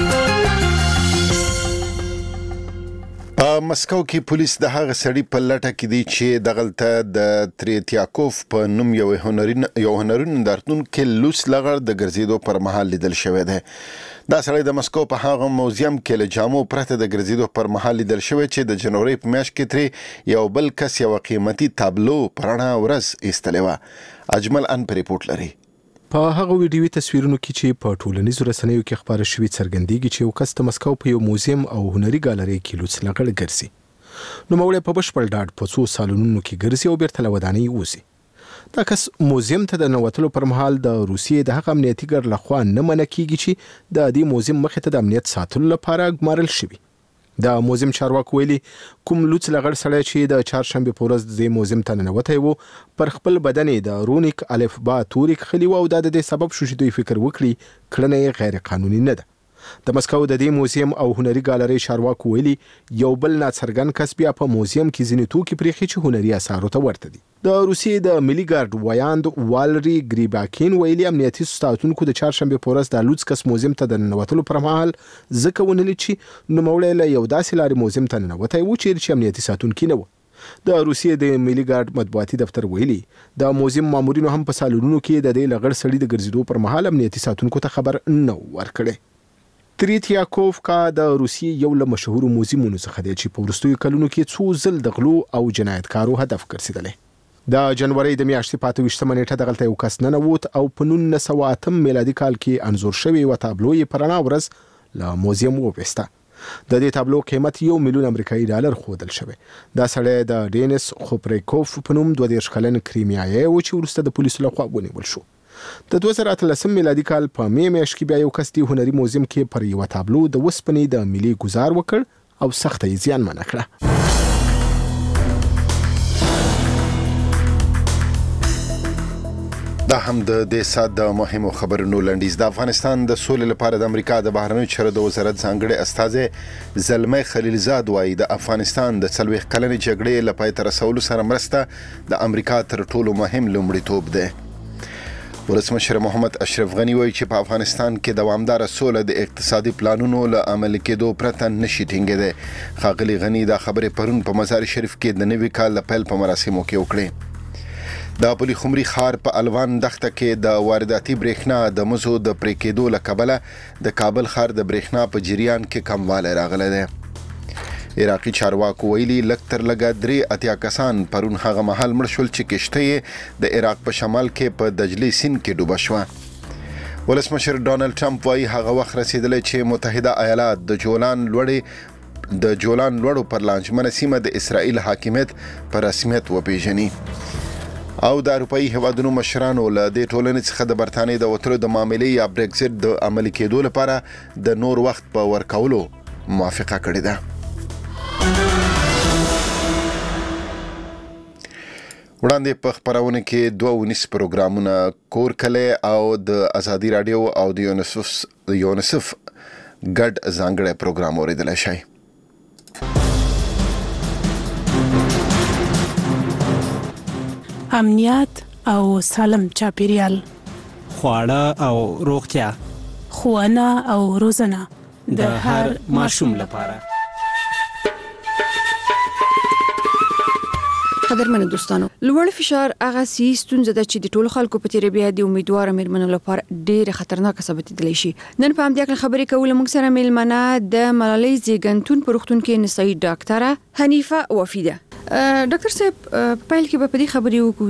په مسکو کې پولیس د هغه سړي په لټه کې دي چې دغلته د تریتیاکوف په نوم یو هنري یو هنري نندارتون کې لوس لغړ د ګرځېدو پر مهال لیدل شوی دی. دا سړی د مسکو په هغه موزیم کې له جامو پرته د ګرځېدو پر مهال لیدل شوی چې د جنوري په میاشت کې ترې یو بل کس یو قیمتي تابلو پرانا ورځ ایستلې وه. اجمل ان پر ریپورت لري. په هغه ویډیوي تصویرونو کې چې په ټولنیزو رسنیو کې خبره شوې څرګندېږي چې یو کس د مسکو په یو موزیم او هنري ګالري کې لوڅ لغړ ګرځي. نوموړی په بشپړ ډاډ په څو سالونونو کې ګرځي او بیرته له ودانۍ وځي. دا کس موزیم ته د ننوتلو پر مهال د روسیې د هغه امنیتي ګارد لخوا نه منع کیږي چې د دې موزیم مخې ته د امنیت ساتلو لپاره ګمارل شوی. د موزیم چارواکو ویلي کوم لوڅ لغړ سړی چې د چهارشنبې په ورځ د موزیم ته ننوتی و پر خپل بدن د رونیک الفبا توري کښلي و او دا د دې سبب شو چې دوی فکر وکړي کړنه یې غیر قانوني نه ده. د مسکو د دې موزیم او هنري ګالري چارواکو ویلي یو بل ناڅرګند کس بیا په موزیم کې ځینې توکي پرېښي چې هنري اثارو ته ورته دي. د روسیې د ملي ګارد ویاند والري ګریباکین ویلي امنیتي ساتونکو د چهارشنبې په ورځ د لوڅ کس موزیم ته د ننوتلو پر مهال ځکه ونه لید چې نوموړی له یو داسې لارې موزیم ته ننوتی و چې امنیتي ساتونکي نه و. د روسیې د ملي ګارد مطبوعاتي دفتر ویلي د موزیم مامورینو هم په سالونونو کې د دې لغړ سړي د ګرځېدو پر مهال امنیتي ساتونکو ته خبر نه ورکړی. تریتیاکوف کا د روسیې یو له مشهورو موزیمونو څخه دی چې په وروستیو کلونو کې څو ځل د غلو او جنایتکارو هدف ګرځېدلی. د جنوري د میاشتې په اته ویشتمه نیټه دغلته یو کس ننوت او په نولس سوه اتم میلادي کال کې انځور شوې یوه تابلو یې په رڼا ورځ له موزیم وویسته. د دې تابلو قیمت یو میلیون امریکایي ډالر ښودل شوی. دا سړی د ډینس خوپریکوف په نوم دوه دېرش کلن کریمیایی و چې وروسته د پولیسو لخوا ونیول شو. د دوه زره اتلسم میلادي کال په می میاشت کې بیا یو کس د هنري موزیم کې پر یوه تابلو د وسپنې د ملي ګزار وکړ او سخته یې زیانمنه کړه. دا هم د دې سات د مهمو خبرونو لنډیز. د افغانستان د سولې لپاره د امریکا د بهرنیو چارو د وزارت ځانګړي استازی زلمي خلیلزاد وایي د افغانستان د څلوېښت کلنې جګړې له پای ته رسولو سره مرسته د امریکا تر ټولو مهم لومړیتوب دی. ولسمشر محمد اشرف غنی وایي چې په افغانستان کې دوامداره سوله د اقتصادي پلانونو له عملي کېدو پرته نشي ټینګېدی. ښاغلي غنی دا خبرې پرون په مزار شریف کې د نوي کال د پیل په مراسمو کې وکړې. د پلی خمري ښار په الوان دښته کې د وارداتي برېښنا د مزو د پرې کېدو له کبله د کابل ښار د برېښنا په جریان کې کموالی راغلی دی. عراقي چارواکو ویلي لږ تر لږه درې اتیا کسان پرون هغه مهال مړه شول چې کشته یې د عراق په شمال کې په دجلې سیند کې ډوبه شوه. ولسمشر ډانلډ ټرمپ وایي هغه وخت رسېدلی چې متحده ایالات د جولان لوړې د جولان لوړو پر لانجمنه سیمه د اسرائیل حاکمیت په رسمیت وپیژني. او د اروپایي هیوادونو مشرانو له دې ټولنې څخه د برتانیې د وتلو د معاملې یا برېکزیټ د عملي کېدو لپاره د نور وخت په ورکولو موافقه کړې ده. وړاندې په خپرونه کې دوه ونیس پروګرامونه کور کلی او د ازادي راډیو او د یونیسف یونیسف ګډ ځانګړی پروګرام اوریدلی شئ. امنیت او سالم چاپیریال، خواړه او روغتیا، ښوونه او روزنه د هر ماشوم لپاره. قدرمنو دوستانو، لوړ فشار هغه سي ستونزه ده چې د ټولو خلکو په تیره بیا د امیدوار مېرمنو لپاره ډېر خطرناک ثابتېدلی شي. نن په همدې اړه خبرې کول موږ سره مېلمنه د ملالۍ زیږنتون په روغتون کې نسایي ډاکټره حنیفه وفي ده. ډاکټر صاحب په پیل کې به په دې خبرې وکړو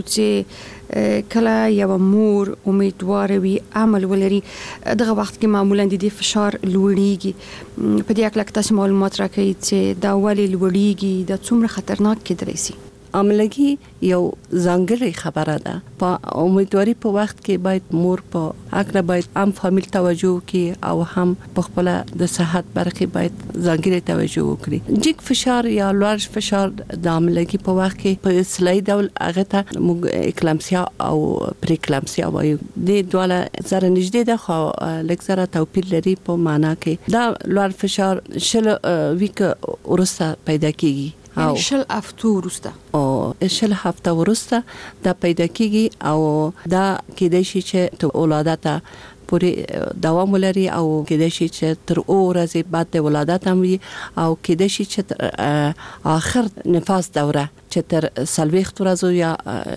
چې کله یو مور امیدوار وي عمل ولري دغه وخت کې معمولا د دې فشار لوړیږي. په دې اړه تاسو معلومات راکړئ چې دا ولې لوړیږي، دا څومره خطرناک کېدلی شي؟ عملګي یو ځانګړی خبره ده. په امیدواري په وخت کې باید مور په اګه باید عام فامیل توجه وکړي او هم په خپل د صحت برخه باید ځانګړی توجه وکړي. جګ فشار یا لوړ فشار د عملګي په وخت کې په اصلاحي ډول هغه ته موږ اکلامسیا او پریکلامسیا وایو. د دواله سره نږدې ده خو لږ سره توپیر لري په معنا کې. دا لوړ فشار شل ویک ورسته پیدا کیږي او شل هفته ورسته او شل هفته ورسته دا پیدا کیږي او دا کېدای شي چې ته ولادت پورې دوام ولري او کېدای شي چې تر ورځې بعد د ولادت هم وي او کېدای شي چې تر اخر نفاس دوره چې تر سلويخت ورځو یا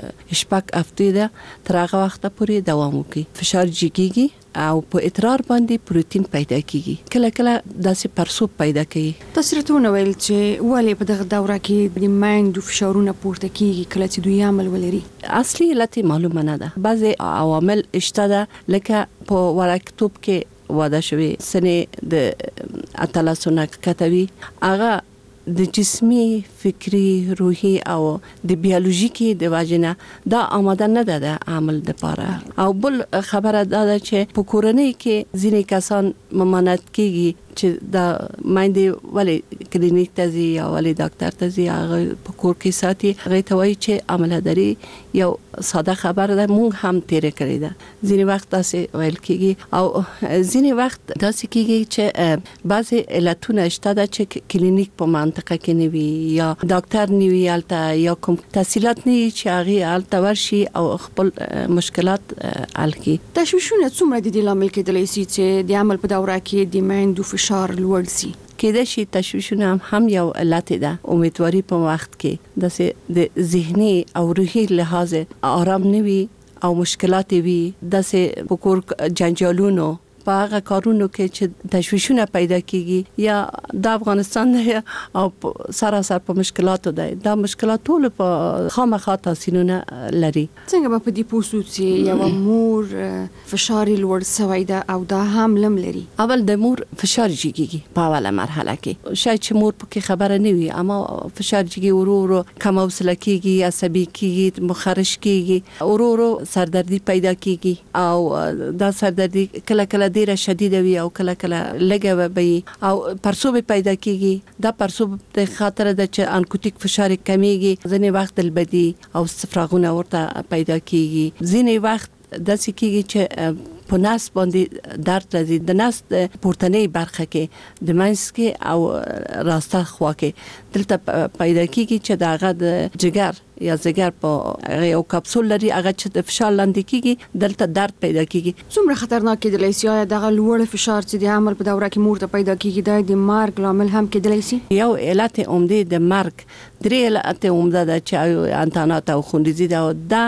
شپږ هفته ده تر هغه وخت پورې دوام وکړي. فشار جګیږي او په ادرار باندې پروتین پیدا کیږي. کله کله داسې پرسوب پیدا کوي. تاسو راته ویل چې ولې په دغه دوره کې د مایندو فشارونه پورته کیږي کله چې دوی عمل ولري؟ اصلي علت معلومه نه ده. بعضي عوامل شته ده لکه په وړکتوب کې واده شوی سنې د اتلسونه کتوي هغه د جسمي، فکری، روحي او د بیولوژیکي د واجنه دا آماده نه ده د عمل لپاره. او بل خبره دا ده چې په کورنۍ کې ځینې کسان ممانعت کیږي چې دا مایندې ولې کلینیک ته ځي یا ولې ډاکټر ته ځي هغه په کور کې ساتي. هغه ته وایي چې عملداري یو ساده خبره ده، موږ هم تیرې کړې ده. ځینې وخت داسې ویل کیږي او ځینې وخت داسې کیږي چې بعضې علتونه شته ده چې کلینیک په منطقه کې نه وي یا ډاکټر نه وي هلته یا کوم تحصیلات نه وي چې هغې هلته ورشي او خپل مشکلات حل کړي. تشویشونه څومره د دې لامل کېدلی شي چې د عمل په دوره کې د میندو فشار لوړ شي؟ کېدای شي تشویشونه هم یو علت ده. امیدواري په وخت کې داسې د ذهني او روحي لحاظ آرام نه وي او مشکلات وي. داسې په کور جنجالونو په هغه کارونو کې چې تشویشونه پیدا کیږي یا د افغانستان او سراسر په مشکلاتو دی. دا مشکلات ټول په خامخا تاثیرونه لري. څنګه به په دې پوسو چې یو مور فشار لوړ سوی ده او دا هم لم لري؟ اول د مور فشار جګیږي په اوله مرحله کې. شاید چې مور پکې خبره نه وي اما فشار جګي ورو ورو کم حوصله کیږي، عصبي کیږي، مخرش کیږي، ورو ورو سردردي پیدا کیږي او دا سردردي کله کله ډیره شدیده وي او کله کله لږه وي او پرسوب پیدا کیږي. دا پرسوب د خاطر د چې انکوتیک فشار کمیږي، ځینې وخت دلبدي او استفراغونه ورته پیدا کیږي، ځینې وخت داسې کیږي چې په نس باندې درد راځي، د نس پورتنۍ برخه کې د منځ کې او راسته خوا کې دلته پیدا کیږي چې دغه د جګر یا زګر په یو کپسول لري، هغه چې د فشار لاندې کیږي دلته درد پیدا کیږي. څومره خطرناک کېدلی شي؟ یا دغه لوړ فشار چې د حمل په دوره کې مور ته پیدا کیږي دا د مرګ لامل هم کېدلی شي؟ یو علت عمده د مرګ درې علت عمده ده چې انتانات او خونریزي ده او دا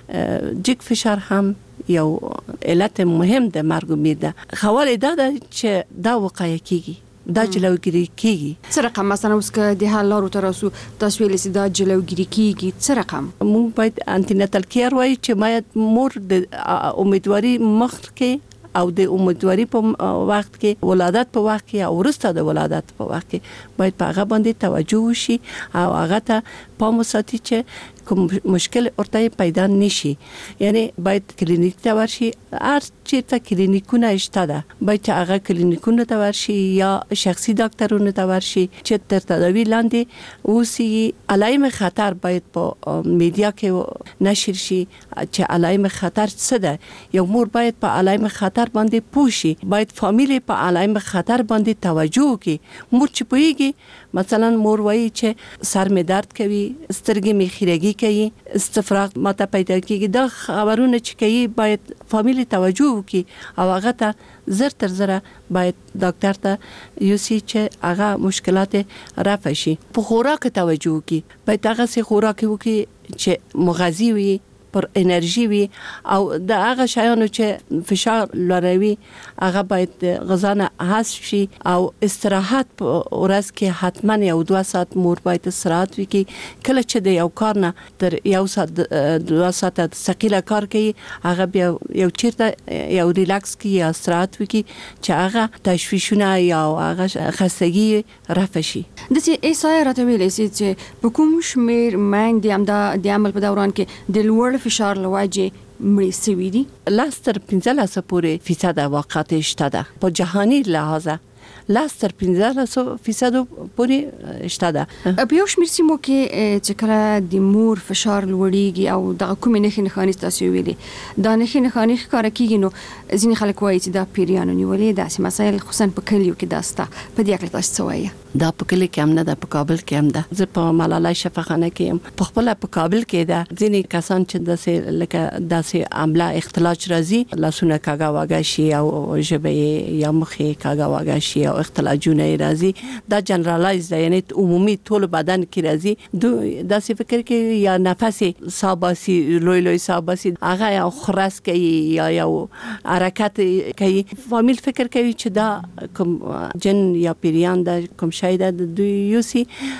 جګ فشار هم یو علت مهم د مرګ امید ده. خواله دا ده چې دا وقایه کیږي، دا جلوګیری کیږي. څه رقم مثلا اوس که د حل لارو تر اوسه تاسو ویل چې دا جلوګیری کیږي، څه رقم؟ موږ باید انټیناتل کیر وایي چې باید مور د امیدواري مخ کې او د امیدواري په وخت کې، ولادت په وخت کې او وروسته د ولادت په وخت کې باید په هغه باندې توجه وشي او هغه ته پام وساتي چې کوم مشکل ورته پیدا نشي. یعنی باید کلینیک ته ورشي، هر چیرته کلینیکونه شته ده، باید هغه کلینیکونه ته ورشي یا شخصي ډاکټرونو ته ورشي چې تر تداوی لاندې اوسي. علایم خطر باید په میډیا کې نشر شي چې علایم خطر څه ده. یو مور باید په علایم خطر باندې پوه شي، باید فامیل په علایم خطر باندې توجه وکړي. مور چې پوهیږي مثلا مور وایي چې سر می درد کوي، سترګې می خیرګي کوي، استفراغ ماته پیدا کیږي، دا خبرونه چې کوي باید فامیل توجه وکړي او هغه ته زر تر زره باید ډاکټر ته یوسي چې هغه مشکلات رفع شي. په خوراک توجه وکړي، باید هغه سي خوراک وکړي چې مغذي وي، پر انرژي وي او د هغه شیانو چې فشار لوړوي هغه باید غذا نه حذف شي او استراحت په ورځ کې حتما یو دوه ساعت مور باید استراحت وکړي. کله چې د یو کار نه تر یو ساعت دوه ساعت ثقيله کار کوي هغه بیا یو چیرته یو ریلاکس کوي یا استراحت وکړي چې هغه تشویشونه یا هغه خستګي رفع شي. د سې ایسای راته ویلې چې په کوم شمیر مېندې هم د عمل په دوران کې د لوړ فشار لواجه مړی سوي دي. لاس تر پنځلس پورې فیصد واقعات شته ده په جهاني لحاظه، لاس تر پنځلس فیصد پورې شته ده. په یو شمېر سیمو کې چې کله د مور فشار لوړیږي او دغه کومې نښې نښانې تاسو ویلې دا نښې نښانې ښکاره کیږي نو ځینې خلک وایي چې دا پیریانو نیولې داسې مسایل خصوصا په کلیو کې دا سته. په دې اړه تاسو څه وایي؟ دا په کلی کې هم نه ده، په کابل کې هم ده. زه په ملالۍ شفاخانه کې یم، په خپل په کابل کې ده. ځینې کسان چې داسې لکه داسې عمله اختلاج راځي، لاسونه کاږه واږه شي او ژبه یا مخې کاږه واږه شي او اختلاجونه راځي، دا جنرالایز ده، یعنی عمومي ټول بدن کې راځي. دو داسې فکر کې یا نفس ساباسي لوی لوی ساباسي هغه یو خرس کوي یا یو حرکت کوي. فامیل فکر کوي چې دا کوم جن یا پیریان ده، کوم شاید د دوی یوسي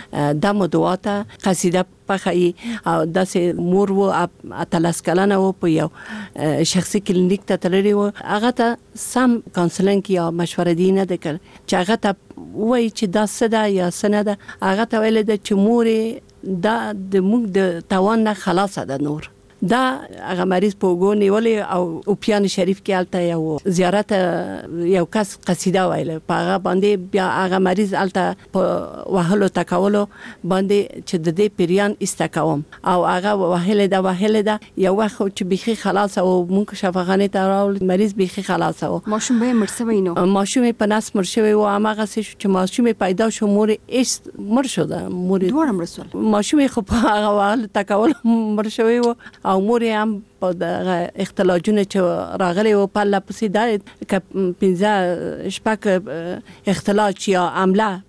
د مدواته قصیده پخایي او داسې مور و اتلس کلنه و په یو شخصي کلینیک ته تللی و، هغه ته سم کانسلینګ یا مشوره دی نه ده کړ چې هغه ته وایي چې دا څه ده یا څه نه ده. هغه ته ویل ده چې مور دا د موږ د توان نه خلاصه ده. نور دا هغه مریض په وګو نیولې او اوپیان شریف کې الته یو زیارت یو کس قصیده ویله په هغه باندې بیا هغه مریض الته په وهلو تکولو باندې چې د دې پیریان استکوم او هغه وهله دا وهله دا یو وخت چې بيخي خلاص او مونږ شفاخانه ته راول مریض بيخي خلاص او ماشوم به مرسوي نو ماشوم په ناس مرشوي او هغه چې ماشوم پیدا شو مور ایس مر شو دا مور دوه مرسول ماشوم خو په هغه وهله تکول مرشوي او مور هم په د اختلاجونه چې راغلي او په لپسې دا ک پنځه شپږ اختلاج یا عمله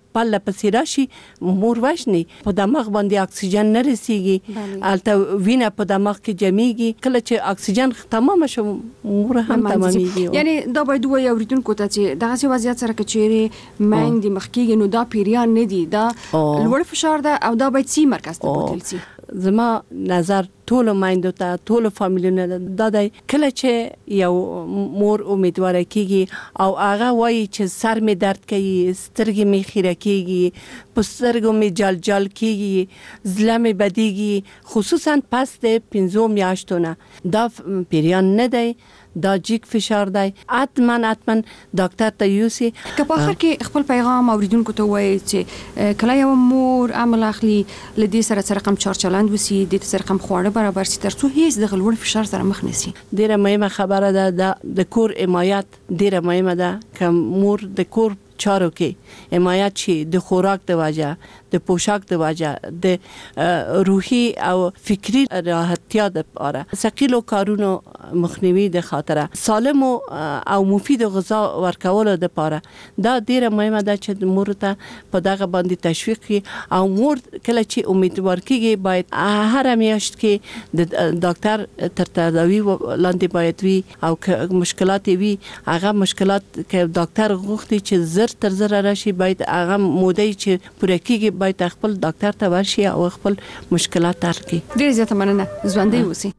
پله پسې راشي مور وژني په دماغ باندې اکسیجن نه رسیږي الته وینه په دماغ کې جمعيږي کله چې اکسیجن تمام شو مور هم تمامېږي یعنی دا باید وایي اوریدونکو ته چې دغه وضعیت سره کچېره مینګ د مخکېږي نو دا پیریان نه دي دا لوړ فشار ده او دا باید سی مرکز ته بوتل سي زما نظر ټول مایندو ته ټول فامیلونو دا د کله چې یو مور امیدواره کیږي او هغه وایي چې سر می درد کوي سترګې می خیره کیږي په سترګو می جل جل کیږي زړه می بدیږي خصوصا پس د پنځو میاشتو نه دا پیریان نه دی دا جیک فشار دی اتمن اتمن ډاکټر ته یوسي که په اخر کې خپل پیغام اوریدونکو ته وایي چې کله یو مور عمل اخلي لدی سره سره رقم چار چلند وسی د سره رقم خوړه برابر سي ترڅو هیڅ د غلوړ فشار سره مخ نشي ډیره مهمه خبره ده د کور حمایت ډیره مهمه ده که مور د کور چارو کې حمایت شي د خوراک د وجه د پوشاک د وجه د روحي او فکری راحتیا د لپاره ثقيلو کارونو مخنیوي د خاطره سالم او مفید غذا ورکول د لپاره دا ډیره مهمه ده چې مور ته په دغه باندې تشویق کړي او مور کله چې امیدوار کیږي باید هر میاشت کې د ډاکټر تر تداوی لاندې باید وي او مشکلات وي هغه مشکلات کې ډاکټر غوښتي چې زر تر زر راشي باید هغه موده چې پوره کیږي باید خپل ډاکټر ته ورشي او خپل مشکلات حل کړي ډیر زیاته مننه ژوندۍ اوسئ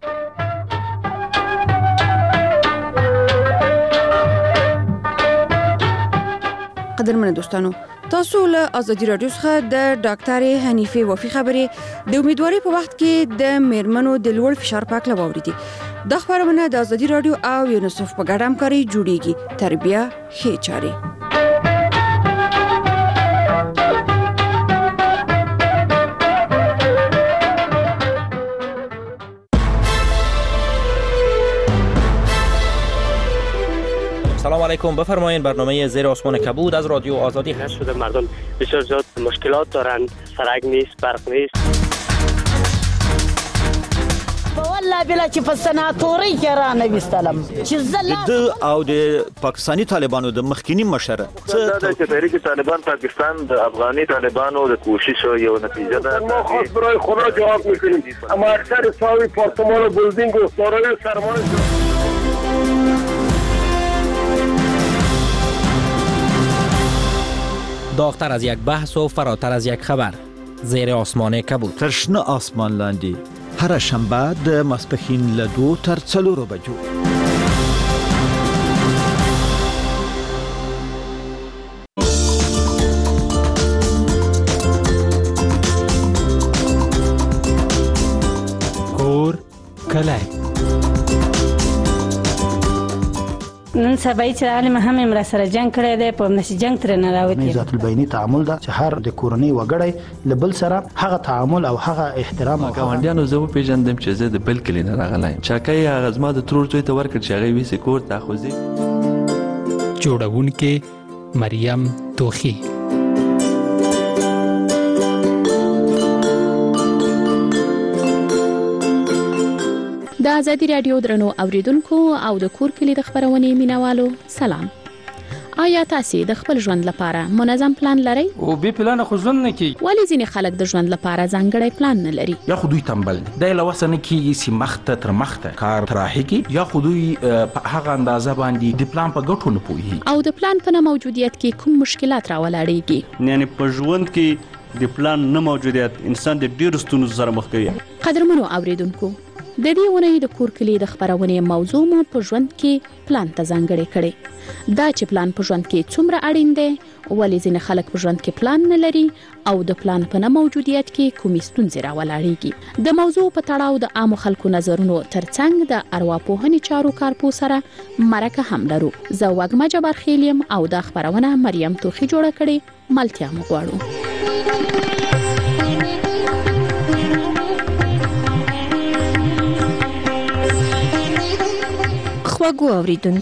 قدرمن دوستانو تاسو له ازادي رادیو څخه د ډاکټر حنیفه وفي خبرې د امیدواري په وخت کې د میرمنو د لوړ فشار په اړه واوریدي د خبرونه د ازادي رادیو او یونیسف په ګډه همکاري جوړیږي تربیه ښه چاري سلام علیکم بفرمایید برنامه زیر آسمان کبود از رادیو آزادی هست شده مردم بسیار زیاد مشکلات دارند سرک نیست برق نیست والله بلا چې په سناتوري کې را نه وستلم چې زله د او د پاکستانی طالبانو د مخکینی مشره څه د تحریک طالبان پاکستان د افغاني طالبانو د کوشش یو نتیجه ده ما خاص برای خدا جواب میکنیم اما اکثر ساوی پارتمان و بلدینگ و سارای سرمایه داغتر از یک بحث و فراتر از یک خبر زیر آسمان کبود ترشنه آسمان لاندی هر شنبه د ماسپښین له دوه تر څلورو بجو کور کلی نن سبا چې عالم هم امر سره جنگ کړی دی په نشي جنگ تر نه راوتی ذات البینی تعامل دا چې هر د کورنۍ وګړی لبل سره هغه تعامل او هغه احترام او ګاونډیانو زه پیژندم چې زه د بل کلی نه راغلی چاکای هغه زما د ترور څوی ته ورکړ چې هغه ویسې کور ته خوځي جوړونکې مریم توخی د ازادي رادیو درنو اوریدونکو او د کور کلی د خبرونې مینوالو سلام. آیا تاسو د خپل ژوند لپاره منظم پلان لرئ؟ او به پلان خو ژوند نه کی. ولی ځینې خلک د ژوند لپاره ځانګړی پلان نه لري. یا خو دوی تنبل دي. د لوسنه کیږي چې مخته تر مخته کار تراحقي یا خو دوی په هغه اندازه باندې د پلان په ګټو نه پوهي. او د پلان په نه موجودیت کې کوم مشکلات راولاړيږي؟ یعنی په ژوند کې د پلان نه موجودیت انسان د ډیر ستونزو سره مخ کوي. قدرمنو اوریدونکو د دې ونې د کور کلی د خبرونې موضوع مو په ژوند کې پلان ته ځانګړی کړي. دا چې پلان په ژوند کې څومره اړین دی، ولې ځینې خلک په ژوند کې پلان نه لري او د پلان په نه موجودیت کې کومې ستونزې راولاړېږي. د موضوع په تړاو د عامو خلکو نظرونو ترڅنګ د ارواپوهنې چارو کارپو سره مرکه هم لرو. زه وږمه جبار خیل یم او دا خبرونه مریم توخی جوړه کړې. ملتیا مو غواړو. خواږو اوریدونکو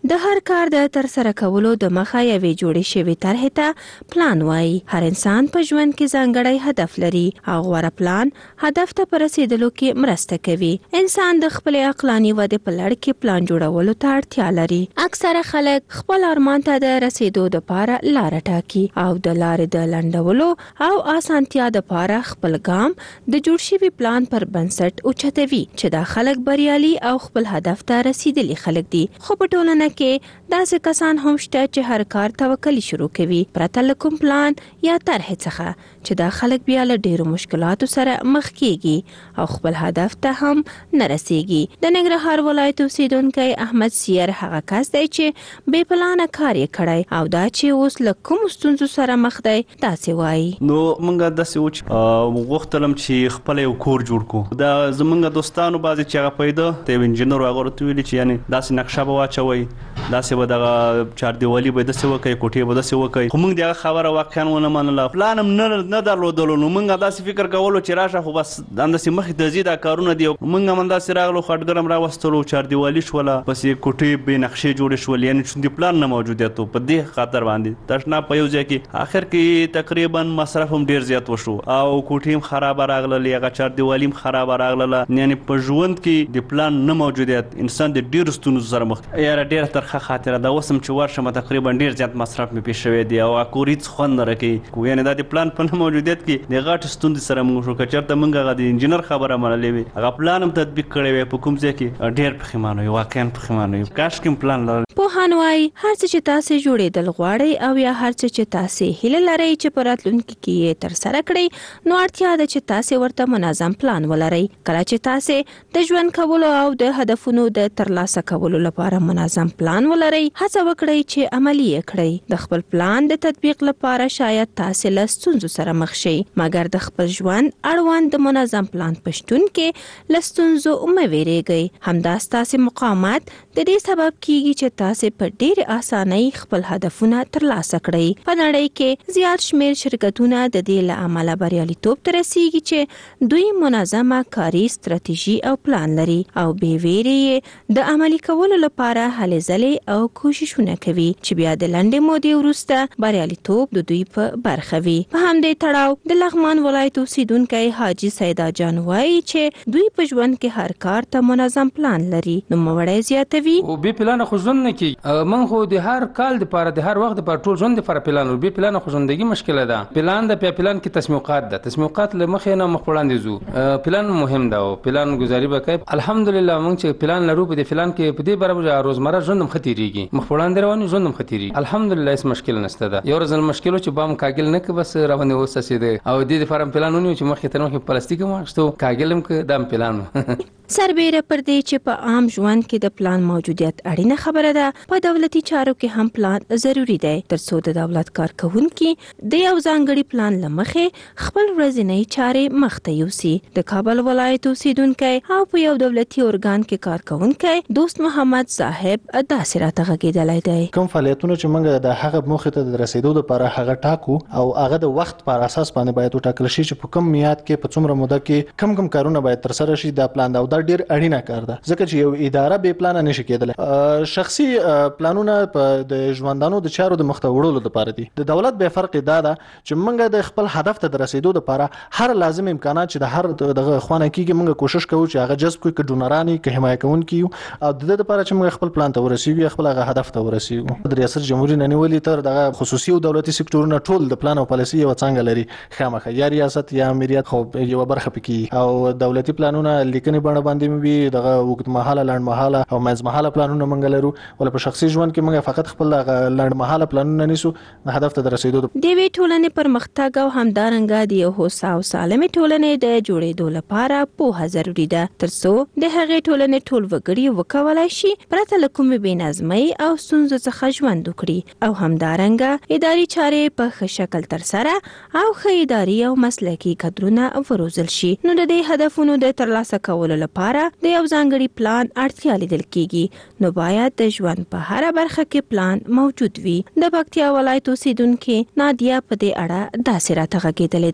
د هر کار د تر سره کولو د مخه یوې جوړې شوې طرحې ته پلان وایي. هر انسان په ژوند کې ځانګړی هدف لري او غوره پلان هدف ته په رسیدلو کې مرسته کوي. انسان د خپل عقلاني ودې په لړ کې پلان جوړولو ته اړتیا لري. اکثره خلک خپل ارمان ته د رسیدو لپاره لار ټاکي او د لارې د لنډولو او اسانتیا لپاره خپل ګام د جوړ شوي پلان پر بنسټ اوچتوي چې دا خلک بریالي او خپل هدف ته رسیدلي خلک دي. خو په ټولنه کې داسې کسان هم شته چې هر کار توکلی شروع کوي پرته له کوم پلان یا طرحې څخه چې دا خلک بیا له ډیرو مشکلاتو سره مخ کیږي او خپل هدف ته هم نه رسیږي. د ننګرهار ولایت اوسیدونکی احمد سیر هغه کس دی چې بې پلانه کار یې کړی او دا چې اوس له کوم ستونزو سره مخ دی داسې وایي. نو موږ داسې و چې غوښتلم چې خپل یو کور جوړ کړو. دا زمونږ دوستانو بعضې چې هغه پیدا ته یو انجینر هغه ورته ویلي چې یعنې داسې نقشه به واچوئ، داسې به دغه چاردیوالي به داسې وکړئ، کوټې به داسې وکړئ. خو موږ د هغه خبره واقعا ونه منله. پلان هم نه نه درلودلو. نو موږ داسې فکر کولو چې راشه خو بس همداسې مخې ته ځي دا کارونه دي. موږ هم همداسې راغلو، خټګر هم راوستلو، چاردیوالي شوله، پسې کوټې بې نقشې جوړې شولې. یعنې چې د پلان نه موجودیت و په دې خاطر باندې تشناب په یو ځای کې آخر کې تقریبا مصرف هم ډېر زیات وشو او کوټې هم خرابه راغللې، هغه چاردیوالي هم خرابه راغلله. یعنې په ژوند کې د پلان نه موجودیت انسان د ډېرو ستونزو سره مخ. یاره ډېره ترخه خاطره ده. اوس هم چې ورشم تقریبا ډېر زیات مصرف مې پېښ شوی دی او کور هېڅ خوند نه راکوي. یعنې دا د پلان په نه موجودیت کې د غټې ستونزې سره موږ شو. که چېرته موږ هغه د انجینر خبره منلې وي، هغه پلان هم تطبیق کړی وی، په کوم ځای کې ډېر پښیمانه یو، واقعا پښیمانه یو. کاشکې هم پلان لرل. پوهان وایي هر څه چې تاسې جوړېدل غواړئ او یا هر څه چې تاسې هیله لرئ چې په راتلونکي کې یې ترسره کړئ، نو اړتیا ده چې تاسې ورته منظم پلان ولرئ. کله چې تاسې د ژوند کولو او د هدفونو د ترلاسه کولو لپاره منظم پلان ولرئ، هڅه وکړئ چې عملي یې کړئ. د خپل پلان د تطبیق لپاره شاید تاسې له ستونزو سره مخ شئ، مګر د خپل ژوند اړوند د منظم پلان په شتون کې له ستونزو مه ویریږئ. همدا ستاسې مقاومت د دې سبب کیږي چې تاسې په ډېرې اسانۍ خپل هدفونه ترلاسه کړئ. په نړۍ کې زیات شمېر شرکتونه د دې له امله بریالیتوب ته رسیږي چې دوی منظمه کاري ستراتیژي او پلان لري او بې ویرې یې د عملي کولو لپاره هلې ځلې او کوششونه کوي چې بیا د لنډې مودې وروسته بریالیتوب د دوی په برخه وي. په همدې تړاو د لغمان ولایت اوسیدونکی حاجي سیدا جان وایي چې دوی په ژوند کې هر کار ته منظم پلان لري. نوموړی زیاتوي او بې پلانه خو ژوند نه کیږي. من خو د هر کال دپاره د هر وخت دپاره ټول ژوند دپاره پلان لرو. بې پلانه خو ژوندګي مشکله ده. پلان ده، بیا پلان کې تسمیقات ده. تسمیقات له مخې نه مخ وړاندې ځو. پلان مهم ده او پلان ګزاري به کوي. الحمدلله موږ چې پلان لرو په دې پلان کې په دې برابر روزمره ژوند هم ښه تېرېږي، مخ وړاندې روان ژوند هم ښه تېرېږي. الحمدلله هېڅ مشکل نشته ده. یو ورځ مشکل و چې بام کاګل نه که بس روانې وڅڅېدی او دې دپاره هم پلان ونیو چې مخکې تر مخکې پلاستیک هم واخیستو، کاګل هم که دا هم پلان و. سربیره پر دې چې په عام ژوند کې د پلان موجودیت اړینه خبره ده، په دولتي چارو کې هم پلان ضروری دی ترڅو د دولت کارکوونکي د یو ځانګړي پلان له مخې خپل ورځنۍ چارې مخ ته یوسي. د کابل ولایت اوسیدونکی او په یو دولتي ارګان کې کارکوونکی دوست محمد صاحب داسې راته غږېدلی دی. کوم فعالیتونه چې موږ د هغه موخې ته د رسیدو لپاره هغه ټاکو او هغه د وخت پر اساس باندې باید وټاکل شي چې په کوم میاد کې په څومره موده کې کم کم کارونه باید ترسره شي. دا پلان دا ډیر اړینه کار ده ځکه چې یو اداره بې پلان نه شي کېدلی. شخصي پلانونه په د ژوندانو د چارو د مخته وړلو لپاره دي. د دولت به فرق دا ده چې موږ د خپل هدف ته د رسیدو لپاره هر لازم امکانات چې د هر دغه خوانه کېږي موږ کوشش کوو چې هغه جذب کړو، که ډونرانی که حمایت کوونکي او د دې لپاره چې موږ خپل پلان ته ورسیږو، خپل هغه هدف ته ورسیږو. د ریاست جمهوریت نه نیولې تر دغه خصوصي او دولتي سکتورونه ټول د پلان او پالیسي یو څنګه لري، خامخا یا ریاست یا امریت خو یو برخه پکې او دولتي پلانونه لیکنې باندې باندې وي دغه وخت مهاله لاند مهاله او منځ مهاله پلانونه موږ لرو. ول په شخصي ژوند کې موږ فقط خپل لاند مهاله پلانونه نیسو د هدف ته رسیدو. د وی ټولنې پرمختګ او همدارنګه د یو هوسا او سالمه ټولنې د جوړېدو لپاره پوهه ضروری ده ترڅو د هغې ټولنې ټول وګړي وکولای شي پرته له کومې بېنظمۍ او ستونزو څخه ژوند وکړي او همدارنګه اداري چارې په ښه شکل ترسره او ښه اداري او مسلکي کادرونه وروزل شي. نو د دې هدفونو د ترلاسه کولو لپاره د یو ځانګړي پلان اړتیا لیدل کیږي. نو باید د ژوند په هره برخه کې پلان موجود وي. د پکتیا ولایت اوسیدونکو نادیا په دې اړه داسې راته غږېدلې ده.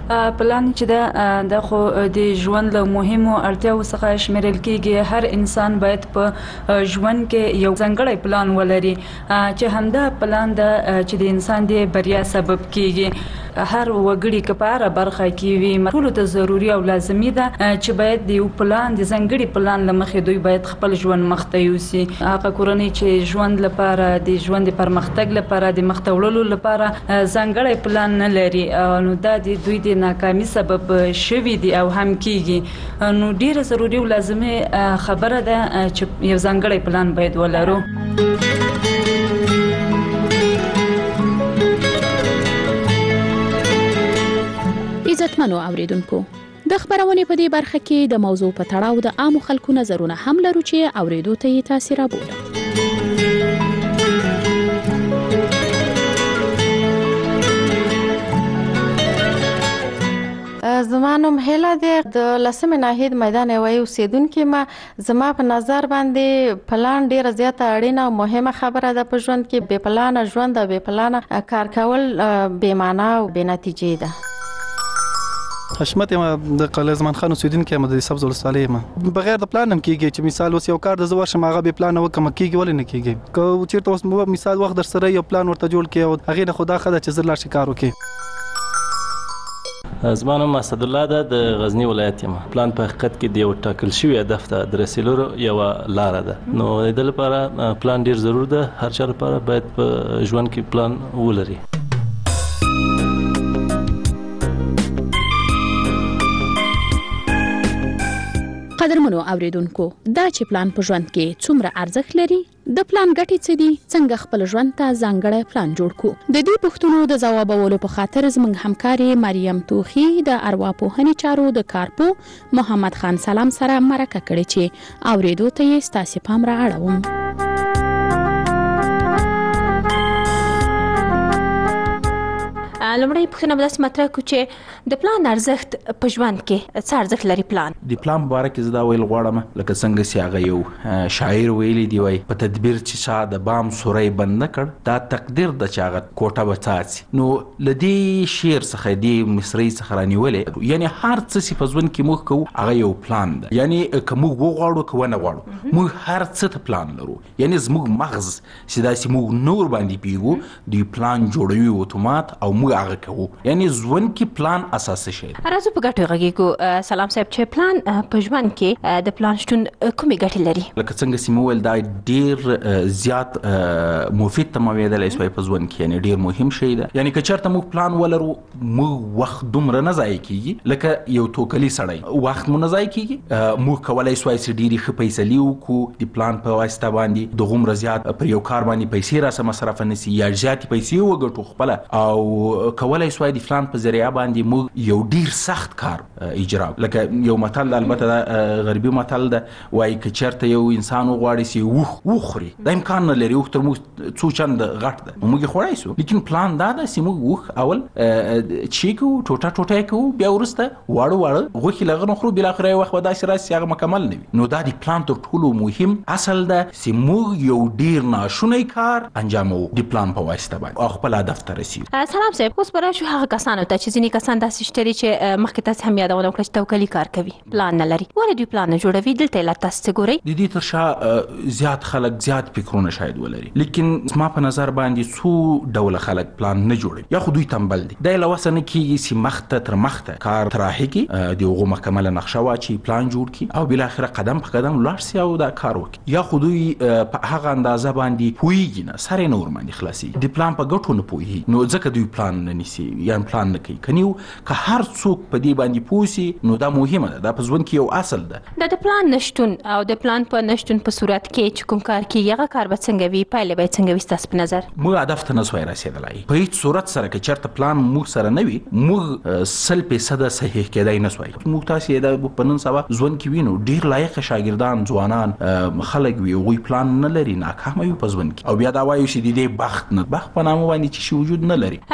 پلان چې دا د خو د ژوند له مهمو اړتیاو څخه شمیرل کیږي. هر انسان باید په ژوند کې یو ځانګړی پلان ولري چې همدا پلان د چې د انسان د بریا سبب کیږي. هر وګړي که په هره برخه کې وي ټولو ته ضروري او لازمي ده چې باید د یو پلان د ځانګړي پلان له مخې دوی باید خپل ژوند مخته یوسي. هغه کورنۍ چې ژوند لپاره د ژوند د پرمختګ لپاره د مخته وړلو لپاره ځانګړی پلان نه لري نو دا د دوی د ناکامي سبب شوي دي او هم کیږي. نو ډیره ضروري او لازمي خبره ده چې یو ځانګړی پلان باید ولرو. عزتمنو اوریدونکو د خبرونې په دې برخه کې د موضوع په تړاو د عامو خلکو نظرونه هم لرو چې اوریدو ته یې تاثیر رابوله. زما نوم هیله ده د لسمې ناحیې د میدان یوې اوسیدونکې ما. زما په نظر باندې پلان ډیره زیاته اړینه او مهمه خبره ده په ژوند کې. بې پلانه ژوند او بې پلانه کار کول بې معنا او بې نتیجې ده. حشمت یم د قلعه زمان خان اوسیدونکی یم د سبز ولسوالۍ یم. بغیر د پلان هم کیږي چې مثال اوس یو کار د زه ورشم هغه بې پلانه وکړم کیږي ولې نه کیږي. که چېرته اوس مثال وخت در سره یو پلان ورته جوړ کړي او هغې نه خو دا ښه ده چې زر لاړ شي کار وکړي. زما نوم اسدالله ده د غزني ولایت یم. پلان په حقیقت کې د یو ټاکل شوي هدف ته د رسیدلو یوه لاره ده. نو د دې لپاره پلان ډیر ضرور ده. هر چا لپاره باید په ژوند کې پلان ولري. قدرمنو اوریدونکو دا چې پلان په ژوند کې څومره ارزښت لري، د پلان ګټې څه دي، څنګه خپل ژوند ته ځانګړی پلان جوړ کړو، د دې پوښتنو د ځوابولو په خاطر زموږ همکاري مریم توخي د ارواپوهنې چارو د کارپو محمد خان سلام سره مرکه کړې چې اوریدو ته یې ستاسې پام را اړوم. لمړی پوښتنه به داسې مطرح کړو چې د پلان ارزښت په ژوند کې څه ارزښت لري پلان؟ د پلان په باره کې زه دا ویل غواړم لکه څنګه چې هغه یو شاعر ویلی دی وایي په تدبیر چې چا د بام سوری بند نه کړ دا تقدیر ده چې هغه کوټه به څاڅي. نو له دې شعر څخه دې مصرۍ څخه رانیولې یعنی هر څه چې په ژوند کې موږ کوو هغه یو پلان ده. یعنی که موږ وغواړو که ونه غواړو موږ هر څه ته پلان لرو. یعنی زموږ مغز چې داسې موږ نور باندې پیږو دوی پلان جوړوي اتومات او موږ هغه کوو. یعنی ژوند کې پلان اساسي شی دی. راځو په ګټو غږیږو. سلام صاحب چې پلان په ژوند کې د پلان شتون کومې ګټې لري؟ لکه څنګه چې مو ویل دا ډیر زیات مفید تمویدلی شوی په ژوند کې. یعنی ډیر مهم شی دی. یعنی که چېرته موږ پلان ولرو موږ وخت دومره نه ضایع کیږي لکه یو توکلي سړی وخت مو نه ضایع کیږي. موږ کولی شوای چې ډېرې ښه فیصلې وکړو د پلان په واسطه باندې د غومره زیات پر یو کار باندې پیسې راسه مصرف نه سي یا زیاتې پیسې وګټو خپله او کولای شوای د پلان په ذریعه باندې موږ یو ډیر سخت کار اجرا. لکه یو متل البته غربي متل ده وایي که چېرته یو انسان وغواړي چې وخ وخوري دا امکان نه لري. وخ تر موږ څو چند غټ ده موږ یې خوړی سو. لیکن پلان دا ده چې موږ وخ اول چې کوو ټوټه ټوټه یې کوو بیا وروسته واړه واړه غوښې له هغه نه خورو بالاخره یو وخت به داسې راسي چې هغه مکمل نه وي. نو دا د پلان تر ټولو مهم اصل ده چې موږ یو ډیر ناشونی کار انجاموو د پلان په واسطه باندې او خپل هدف ته رسیږو. سلام صاحب اوس به راشو هغه کسانو ته چې ځینې کسان داسې شته چې مخکې تاسې هم یادونه وکړه چې توکلي کار کوي پلان نه لري. ولې دوی پلان نه جوړوي؟ دلته علت تاسو څه ګورئ؟ د دې تر شا زیات خلک زیات فکرونه شاید ولري. لیکن زما په نظر باندې څو ډوله خلک پلان نه جوړوي. یا خو دوی تنبل دي. دا له وسه نه کېږي چې مخته تر مخته کار طراحي کړي د هغو مکمله نقشه واچي پلان جوړ کړي او بالاخره قدم په قدم لاړ سي او دا کار وکړي. یا خو دوی په هغه اندازه باندې پوهېږي نه سر یې نه ورباندې خلاصېږي د پلان په ګټو نه پوهېږي نو ځکه دوی پلان نه نیسي یا پلان نه کوي. کنیو که هر څوک په دې باندې پوه سي نو دا مهمه ده. دا په ژوند کې یو اصل ده. دا د پلان نشتون او د پلان په نشتون په صورت کې چې کوم کار کېږي هغه کار به څنګه وي؟ پایلې به څنګه وي ستاسو په نظر؟ موږ هدف ته نه سوای رسېدلی په هېڅ صورت سره. که چېرته پلان موږ سره نه وي موږ سل فیصده صحیح کېدی نه سوای. موږ تاسې دا په نن سبا ژوند کې وینو ډېر لایقه شاګردان ځوانان خلک وي هغوی پلان نه لري ناکامه وي په ژوند کې او بیا دا وایو چې د دې بخت نه بخت په نامه باندې چې شي وجود نه لري. د پلان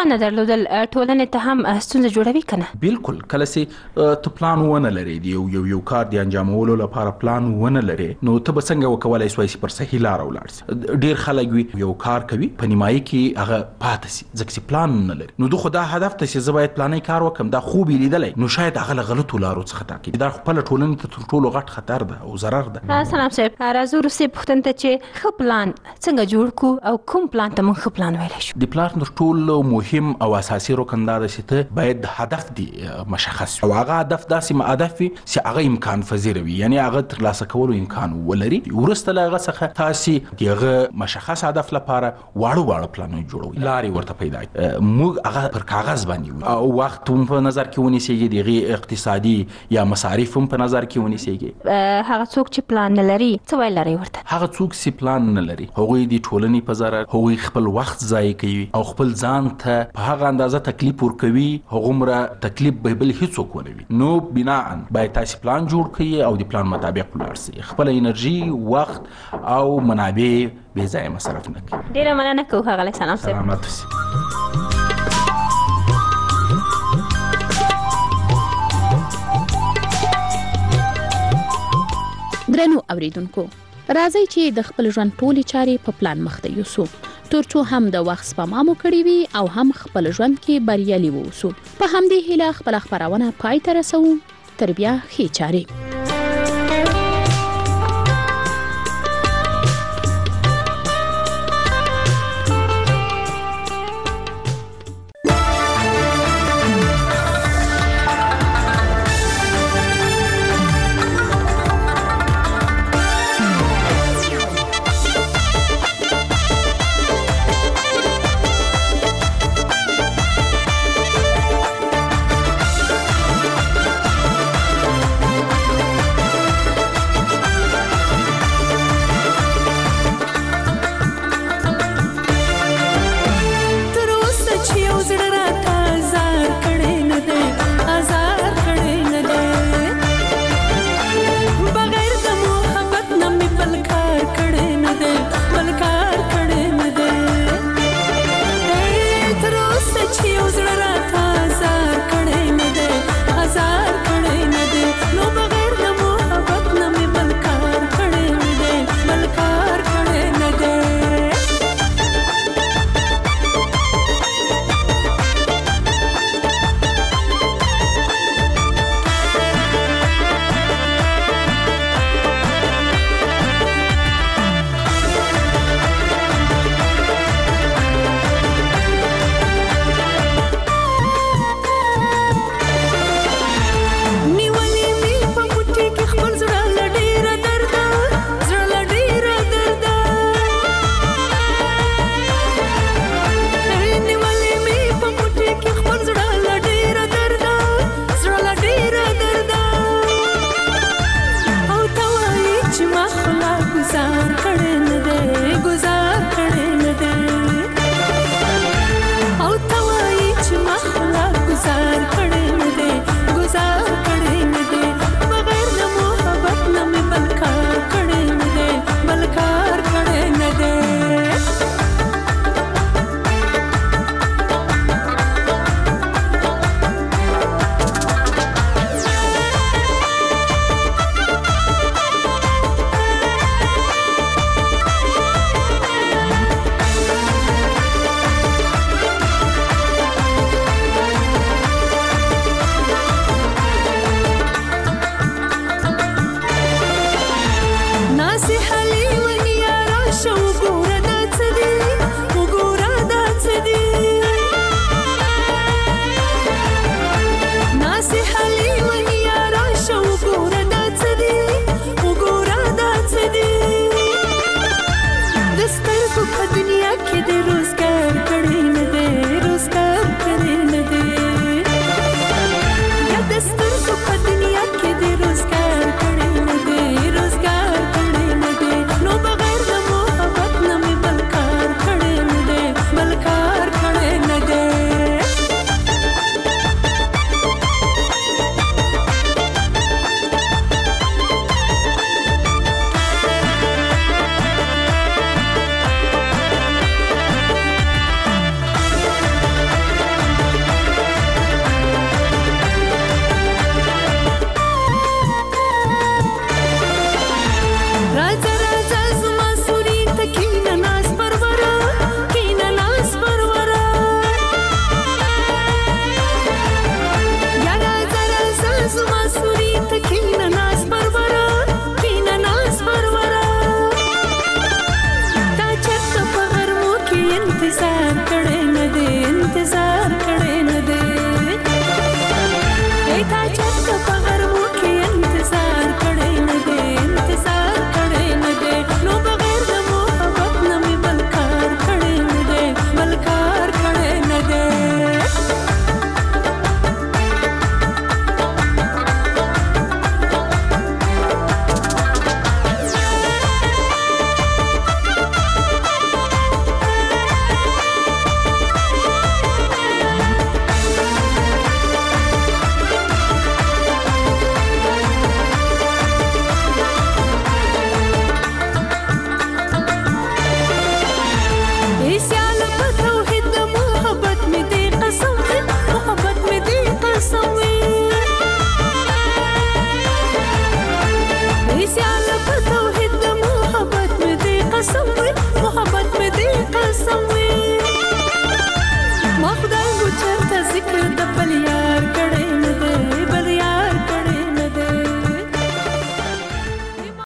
پلان درلودل ټولنې ته هم ستونزه جوړوي کنه؟ بالکل کله چې ته پلان ونه لري یو یو یو کار دی انجامولو لپاره پلان ونه لري نو ته به څنګه وکولای شې چې پر صحیح لار ولاړ شې؟ ډیر خلک وي یو کار کوي په نیمایي کې هغه پاتې شي ځکه چې پلان نه لري. نو دوی خو دا هدف ته چې زه باید پلاني کار وکم دا خوب یې لیدلی نو شاید هغه له غلطو لارو څخه ټاکي. دا خپله ټولنې ته تر ټولو غټ خطر ده او ضرر ده. سلام صاحب راځو وروستۍ پوښتنې ته چې ښه پلان څنګه جوړ کړو او کوم پلان ته موږ ښه پلان ویلی شو؟ د پلان تر ټولو مهم او اساسي رکن دا ده چې ته باید هدف دی مشخص او هغه هدف داسې هدف وي چې هغه امکان پذیر وي یعنی هغه ترلاسه کولو امکان ولري. وروسته له هغه څخه تاسې د هغه مشخص هدف لپاره واړه واړه پلانونه جوړوي لارې ورته پیدا موږ هغه پر کاغذ باندې او وخت هم په نظر کې ونیسئ دغه اقتصادي یا مصارف هم په نظر کې ونیسئ. هغه څوک چې پلان نه لري څه ویل لري ورته؟ هغه څوک چې پلان نه لري هغوی د ټولنې په ضرر هغوی خپل وخت ضایع کوي او خپل ځان ته په هغه اندازه تکلیف ورکوي هغومره تکلیف به بل هیڅوک ونه وي. نو بناء باید تاسې پلان جوړ کړئ او د پلان مطابق ولاړ شئ. خپل انرژي وخت او منابع بې ځایه مصرف نه کړئ. ډیره مننه کوو ښاغلی سلام صاحب. سلامت اوسئ. درنو اوریدونکو راځئ چې د خپل ژوند ټولې چارې په پلان مخته یوسو ترڅو هم د وخت سپما مو کړې وي او هم خپل ژوند کې بریالي واوسو. په همدې هیله خپله خپرونه پای ته رسوو. تر بیا ښې چارې. شو